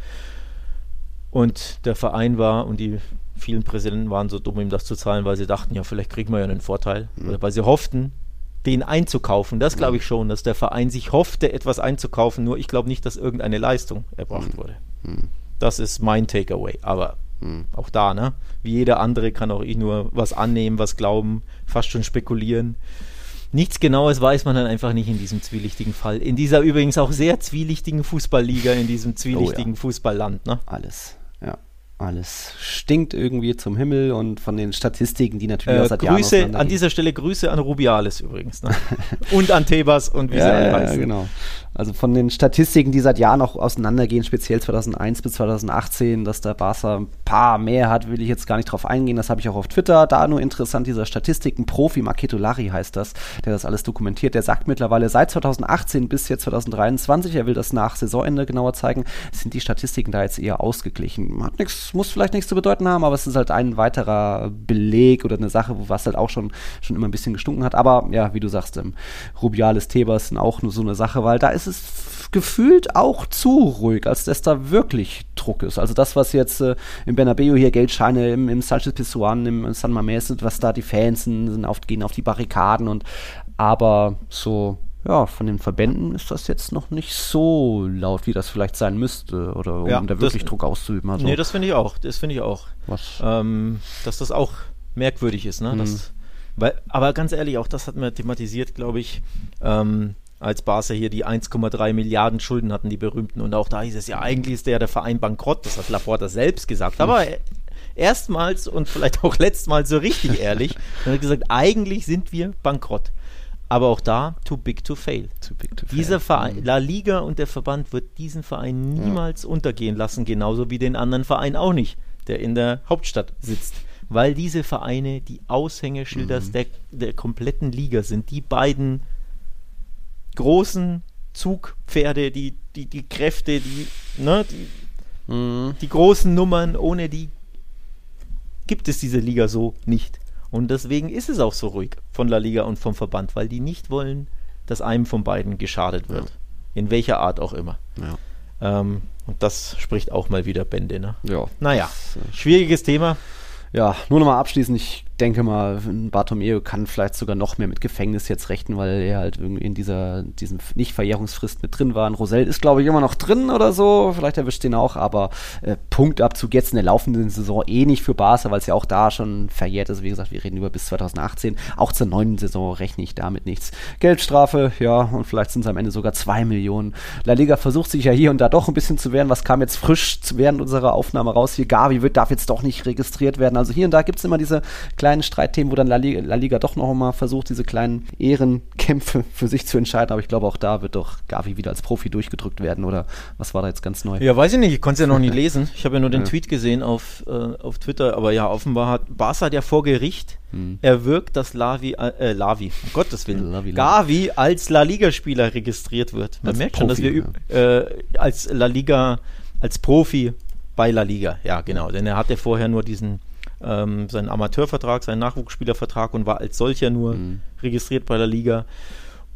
Und der Verein war und die vielen Präsidenten waren so dumm, ihm das zu zahlen, weil sie dachten, ja, vielleicht kriegen wir ja einen Vorteil. Mhm. Oder weil sie hofften, den einzukaufen. Das glaube ich schon, dass der Verein sich hoffte, etwas einzukaufen. Nur ich glaube nicht, dass irgendeine Leistung erbracht Mhm. wurde. Mhm. Das ist mein Takeaway. Aber Mhm. auch da, ne? Wie jeder andere kann auch ich nur was annehmen, was glauben, fast schon spekulieren. Nichts Genaues weiß man dann einfach nicht in diesem zwielichtigen Fall. In dieser übrigens auch sehr zwielichtigen Fußballliga, in diesem zwielichtigen Fußballland, ne? Alles, ja. Alles stinkt irgendwie zum Himmel und von den Statistiken, die natürlich auch Äh, seit Jahren Grüße, an auseinandergehen. dieser Stelle Grüße an Rubiales übrigens. Ne? Und an Tebas und wie sie Ja, alle ja, ja, heißen. genau. Also von den Statistiken, die seit Jahren auch auseinandergehen, speziell zweitausendeins bis zweitausendachtzehn, dass der Barca ein paar mehr hat, will ich jetzt gar nicht drauf eingehen. Das habe ich auch auf Twitter. Da nur interessant, dieser Statistiken-Profi, Marketo Larry heißt das, der das alles dokumentiert. Der sagt mittlerweile, seit zweitausendachtzehn bis jetzt zweitausenddreiundzwanzig, er will das nach Saisonende genauer zeigen, sind die Statistiken da jetzt eher ausgeglichen. Hat nichts, muss vielleicht nichts zu bedeuten haben, aber es ist halt ein weiterer Beleg oder eine Sache, was halt auch schon, schon immer ein bisschen gestunken hat. Aber ja, wie du sagst, ähm, Rubiales, Tebas sind auch nur so eine Sache, weil da ist es f- gefühlt auch zu ruhig, als dass da wirklich Druck ist. Also das, was jetzt äh, im Bernabeu hier Geldscheine, im, im Sánchez-Pizjuán, im San Mamés sind, was da die Fans sind, sind auf, gehen auf die Barrikaden und aber so ja, von den Verbänden ist das jetzt noch nicht so laut, wie das vielleicht sein müsste, oder um Ja, da wirklich das- Druck auszuüben. Also, Nee, das finde ich auch. Das finde ich auch. was, Ähm, dass das auch merkwürdig ist. Ne? Mhm. Das, weil, aber ganz ehrlich, auch das hatten wir thematisiert, glaube ich, ähm, als Barca hier die eins Komma drei Milliarden Schulden hatten, die berühmten. Und auch da hieß es ja, eigentlich ist der, der Verein bankrott. Das hat Laporta selbst gesagt. Aber äh, erstmals und vielleicht auch letztmals so richtig ehrlich, er hat gesagt, eigentlich sind wir bankrott. Aber auch da, too big to fail. too big to fail. Dieser Verein, Mhm. La Liga und der Verband wird diesen Verein niemals untergehen lassen, genauso wie den anderen Verein auch nicht, der in der Hauptstadt sitzt. Weil diese Vereine die Aushängeschilder Mhm. der, der kompletten Liga sind. Die beiden großen Zugpferde, die, die, die Kräfte, die, ne, die, Mhm. die großen Nummern, ohne die gibt es diese Liga so nicht. Und deswegen ist es auch so ruhig von La Liga und vom Verband, weil die nicht wollen, dass einem von beiden geschadet wird. In welcher Art auch immer. Ja. Ähm, und das spricht auch mal wieder Bände. Ne? Ja. Naja, Das, äh, schwieriges Thema. Ja, nur nochmal abschließend, ich denke mal, Bartomeu kann vielleicht sogar noch mehr mit Gefängnis jetzt rechnen, weil er halt irgendwie in dieser diesem Nicht-Verjährungsfrist mit drin war. Und Rosell ist, glaube ich, immer noch drin oder so, vielleicht erwischt den auch, aber äh, Punktabzug jetzt in der laufenden Saison eh nicht für Barca, weil es ja auch da schon verjährt ist. Wie gesagt, wir reden über bis zweitausendachtzehn. Auch zur neuen Saison rechne ich damit nichts. Geldstrafe, ja, und vielleicht sind es am Ende sogar zwei Millionen. La Liga versucht sich ja hier und da doch ein bisschen zu wehren. Was kam jetzt frisch während unserer Aufnahme raus? Hier, Gavi wird, darf jetzt doch nicht registriert werden. Also hier und da gibt es immer diese kleinen Streitthemen, wo dann La Liga, La Liga doch noch mal versucht, diese kleinen Ehrenkämpfe für sich zu entscheiden. Aber ich glaube, auch da wird doch Gavi wieder als Profi durchgedrückt werden. Oder was war da jetzt ganz neu? Ja, weiß ich nicht, ich konnte es ja noch nie lesen. Ich habe ja nur den Ja. Tweet gesehen auf, äh, auf Twitter, aber ja, offenbar hat Barca hat ja vor Gericht Hm. erwirkt, dass Lavi, äh, Lavi, um Gottes Willen, Lavi, Lavi. Gavi als La Liga-Spieler registriert wird. Man Als merkt schon, dass Profi, wir üb- äh, als La Liga, als Profi bei La Liga, ja genau, denn er hatte vorher nur diesen ähm, seinen Amateurvertrag, seinen Nachwuchsspielervertrag und war als solcher nur Mhm. registriert bei La Liga.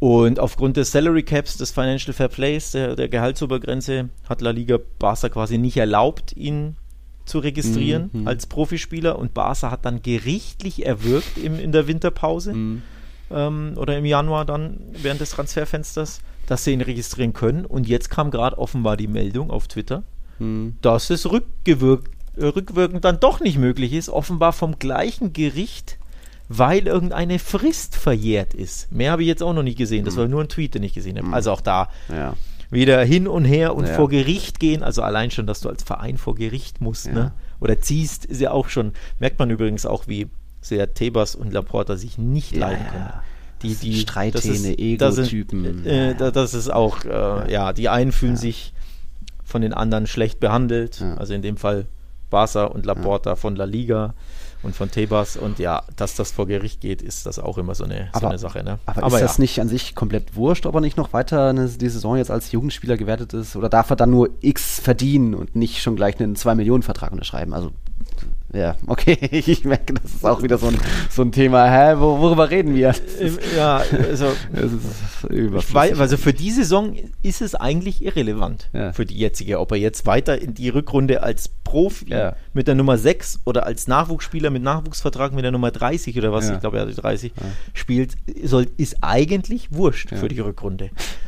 Und aufgrund des Salary Caps, des Financial Fair Plays, der, der Gehaltsobergrenze, hat La Liga Barca quasi nicht erlaubt, ihn zu registrieren mhm. als Profispieler. Und Barca hat dann gerichtlich erwirkt im, in der Winterpause mhm. ähm, oder im Januar dann während des Transferfensters, dass sie ihn registrieren können. Und jetzt kam gerade offenbar die Meldung auf Twitter, mhm. dass es rückgewirkt, äh, rückwirkend dann doch nicht möglich ist, offenbar vom gleichen Gericht, weil irgendeine Frist verjährt ist. Mehr habe ich jetzt auch noch nicht gesehen. Das war nur ein Tweet, den ich gesehen habe. Also auch da ja. wieder hin und her und ja. vor Gericht gehen. Also allein schon, dass du als Verein vor Gericht musst, ja. ne? Oder ziehst, ist ja auch schon, merkt man übrigens auch, wie sehr Tebas und Laporta sich nicht ja, leiden können. Ja. Die, die Streithähne, Ego-Typen. Äh, da, das ist auch, äh, ja. ja, die einen fühlen ja. sich von den anderen schlecht behandelt. Ja. Also in dem Fall Barca und Laporta ja. von La Liga und von Tebas. Und ja, dass das vor Gericht geht, ist das auch immer so eine, aber, so eine Sache. Ne? Aber, aber ist ja. das nicht an sich komplett wurscht, ob er nicht noch weiter eine, die Saison jetzt als Jugendspieler gewertet ist? Oder darf er dann nur X verdienen und nicht schon gleich einen zwei Millionen Vertrag unterschreiben? Also, ja, okay, ich merke, das ist auch wieder so ein, so ein Thema. Hä, wo, worüber reden wir? Ja, also, das ist ich weiß, also für die Saison ist es eigentlich irrelevant, ja. für die jetzige. Ob er jetzt weiter in die Rückrunde als Profi ja. mit der Nummer sechs oder als Nachwuchsspieler mit Nachwuchsvertrag mit der Nummer dreißig oder was, ja. ich glaube, er hat die dreißig, ja. spielt, soll, ist eigentlich wurscht ja. für die Rückrunde.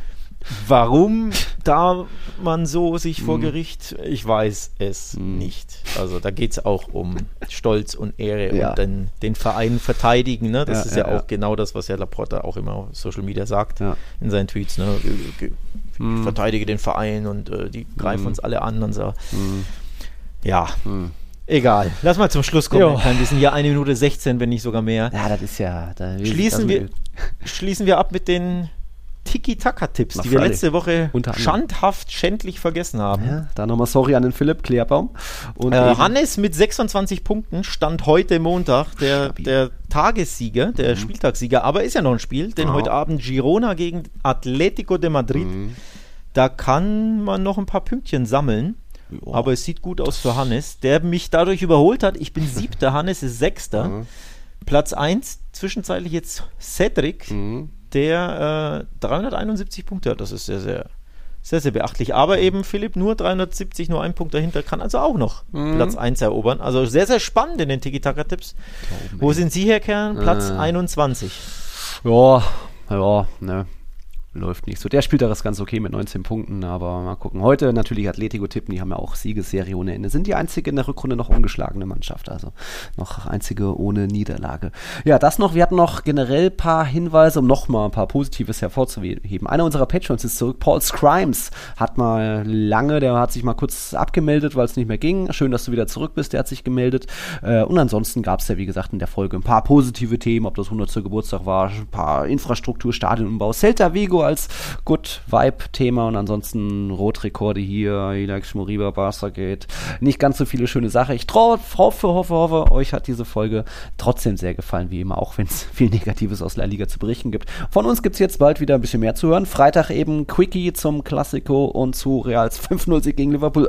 Warum da man so sich vor mm. Gericht, ich weiß es mm. nicht. Also da geht es auch um Stolz und Ehre ja. und den, den Verein verteidigen. Ne? Das ja, ist ja, ja auch ja. genau das, was ja Laporta auch immer auf Social Media sagt ja. in seinen Tweets. Ne? Ich mm. verteidige den Verein und äh, die greifen mm. uns alle an und so. Mm. Ja, mm. egal. Lass mal zum Schluss kommen. Wir sind ja eine Minute sechzehn, wenn nicht sogar mehr. Ja, das ist ja... Da schließen, wir, schließen wir ab mit den Tiki-Taka-Tipps, die wir letzte Woche schandhaft, schändlich vergessen haben. Ja, da nochmal sorry an den Philipp Klärbaum. Und äh, Hannes mit sechsundzwanzig Punkten stand heute Montag der, der Tagessieger, der mhm. Spieltagssieger, aber ist ja noch ein Spiel, denn oh. heute Abend Girona gegen Atletico de Madrid. Mhm. Da kann man noch ein paar Pünktchen sammeln. Oh. Aber es sieht gut aus für Hannes, der mich dadurch überholt hat. Ich bin siebter, Hannes ist sechster. Mhm. Platz eins, zwischenzeitlich jetzt Cedric. Mhm. der äh, dreihunderteinundsiebzig Punkte hat. Das ist sehr, sehr, sehr, sehr beachtlich. Aber eben Philipp nur dreihundertsiebzig, nur ein Punkt dahinter, kann also auch noch mhm. Platz eins erobern. Also sehr, sehr spannend in den Tiki-Taka-Tipps. Oh, Wo sind Sie, Herr Kern? Platz äh. einundzwanzig. Ja, ja, ne. Läuft nicht so. Der spielt das ganz okay mit neunzehn Punkten, aber mal gucken. Heute natürlich Atletico tippen, die haben ja auch Siegesserie ohne Ende. Sind die einzige in der Rückrunde noch ungeschlagene Mannschaft, also noch einzige ohne Niederlage. Ja, das noch, wir hatten noch generell ein paar Hinweise, um nochmal ein paar Positives hervorzuheben. Einer unserer Patrons ist zurück, Paul Scrimes, hat mal lange, der hat sich mal kurz abgemeldet, weil es nicht mehr ging. Schön, dass du wieder zurück bist, der hat sich gemeldet. Und ansonsten gab es ja, wie gesagt, in der Folge ein paar positive Themen, ob das hundertsten Geburtstag war, ein paar Infrastruktur, Stadionumbau, Celta Vigo als Good Vibe-Thema und ansonsten Rotrekorde hier, Ilax Moriba, Barca Gate. Nicht ganz so viele schöne Sachen. Ich trau, hoffe, hoffe, hoffe, euch hat diese Folge trotzdem sehr gefallen, wie immer, auch wenn es viel Negatives aus La Liga zu berichten gibt. Von uns gibt es jetzt bald wieder ein bisschen mehr zu hören. Freitag eben Quickie zum Classico und zu Reals fünf null Sieg gegen Liverpool.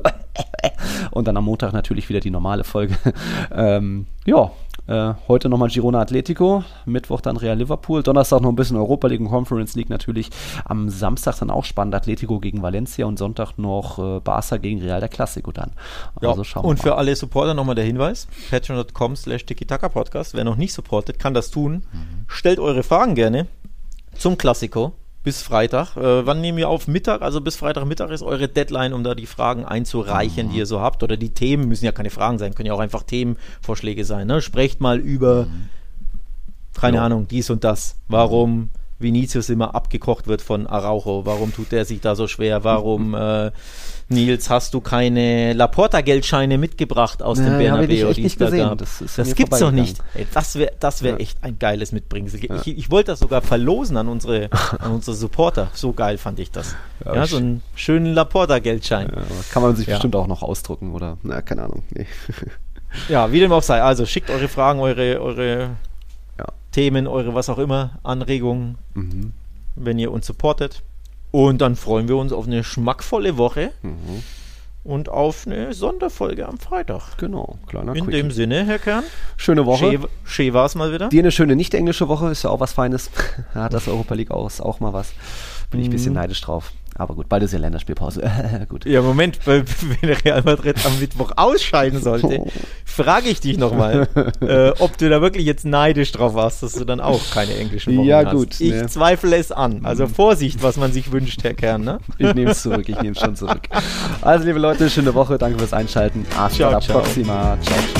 Und dann am Montag natürlich wieder die normale Folge. ähm, ja, Äh, heute nochmal Girona Atletico, Mittwoch dann Real Liverpool, Donnerstag noch ein bisschen Europa League und Conference League natürlich, am Samstag dann auch spannend Atletico gegen Valencia und Sonntag noch äh, Barca gegen Real, der Classico dann. Also ja, schauen wir und mal. Für alle Supporter nochmal der Hinweis, patreon dot com slash tiki-taka podcast, wer noch nicht supportet, kann das tun. Mhm. Stellt eure Fragen gerne zum Classico bis Freitag. Äh, wann nehmen wir auf? Mittag, also bis Freitagmittag ist eure Deadline, um da die Fragen einzureichen, mhm. die ihr so habt. Oder die Themen, müssen ja keine Fragen sein, können ja auch einfach Themenvorschläge sein. Ne? Sprecht mal über, mhm. keine ja. Ahnung, dies und das. Warum Vinicius immer abgekocht wird von Araujo? Warum tut der sich da so schwer? Warum, äh, Nils, hast du keine Laporta-Geldscheine mitgebracht aus dem ja, Bernabeu? Ich nicht gesehen. Das, das gibt's doch nicht. Ey, das wäre das wär ja. echt ein geiles Mitbringsel. Ich, ja. ich, ich wollte das sogar verlosen an unsere, an unsere Supporter. So geil fand ich das. Ja, ja so einen schönen Laporta-Geldschein. Ja, kann man sich ja. bestimmt auch noch ausdrucken oder, na, keine Ahnung. Nee. Ja, wie dem auch sei. Also schickt eure Fragen, eure, eure ja. Themen, eure was auch immer, Anregungen, mhm. wenn ihr uns supportet. Und dann freuen wir uns auf eine schmackvolle Woche. Mhm. und auf eine Sonderfolge am Freitag. Genau, kleiner In Quickie. dem Sinne, Herr Kern. Schöne Woche. Schön, schön war es mal wieder. Dir eine schöne nicht-englische Woche, ist ja auch was Feines. Ja, das Europa League auch, ist auch mal was. Bin ich ein bisschen neidisch drauf. Aber gut, bald ist ja Länderspielpause. Gut. Ja, Moment, wenn Real Madrid am Mittwoch ausscheiden sollte, frage ich dich nochmal, äh, ob du da wirklich jetzt neidisch drauf warst, dass du dann auch keine englischen Wochen Ja, hast. gut, Ich ne. zweifle es an. Also Vorsicht, was man sich wünscht, Herr Kern. Ne? Ich nehme es zurück, ich nehme es schon zurück. Also, liebe Leute, schöne Woche, danke fürs Einschalten. Hasta Ciao, la ciao. próxima. Ciao, ciao.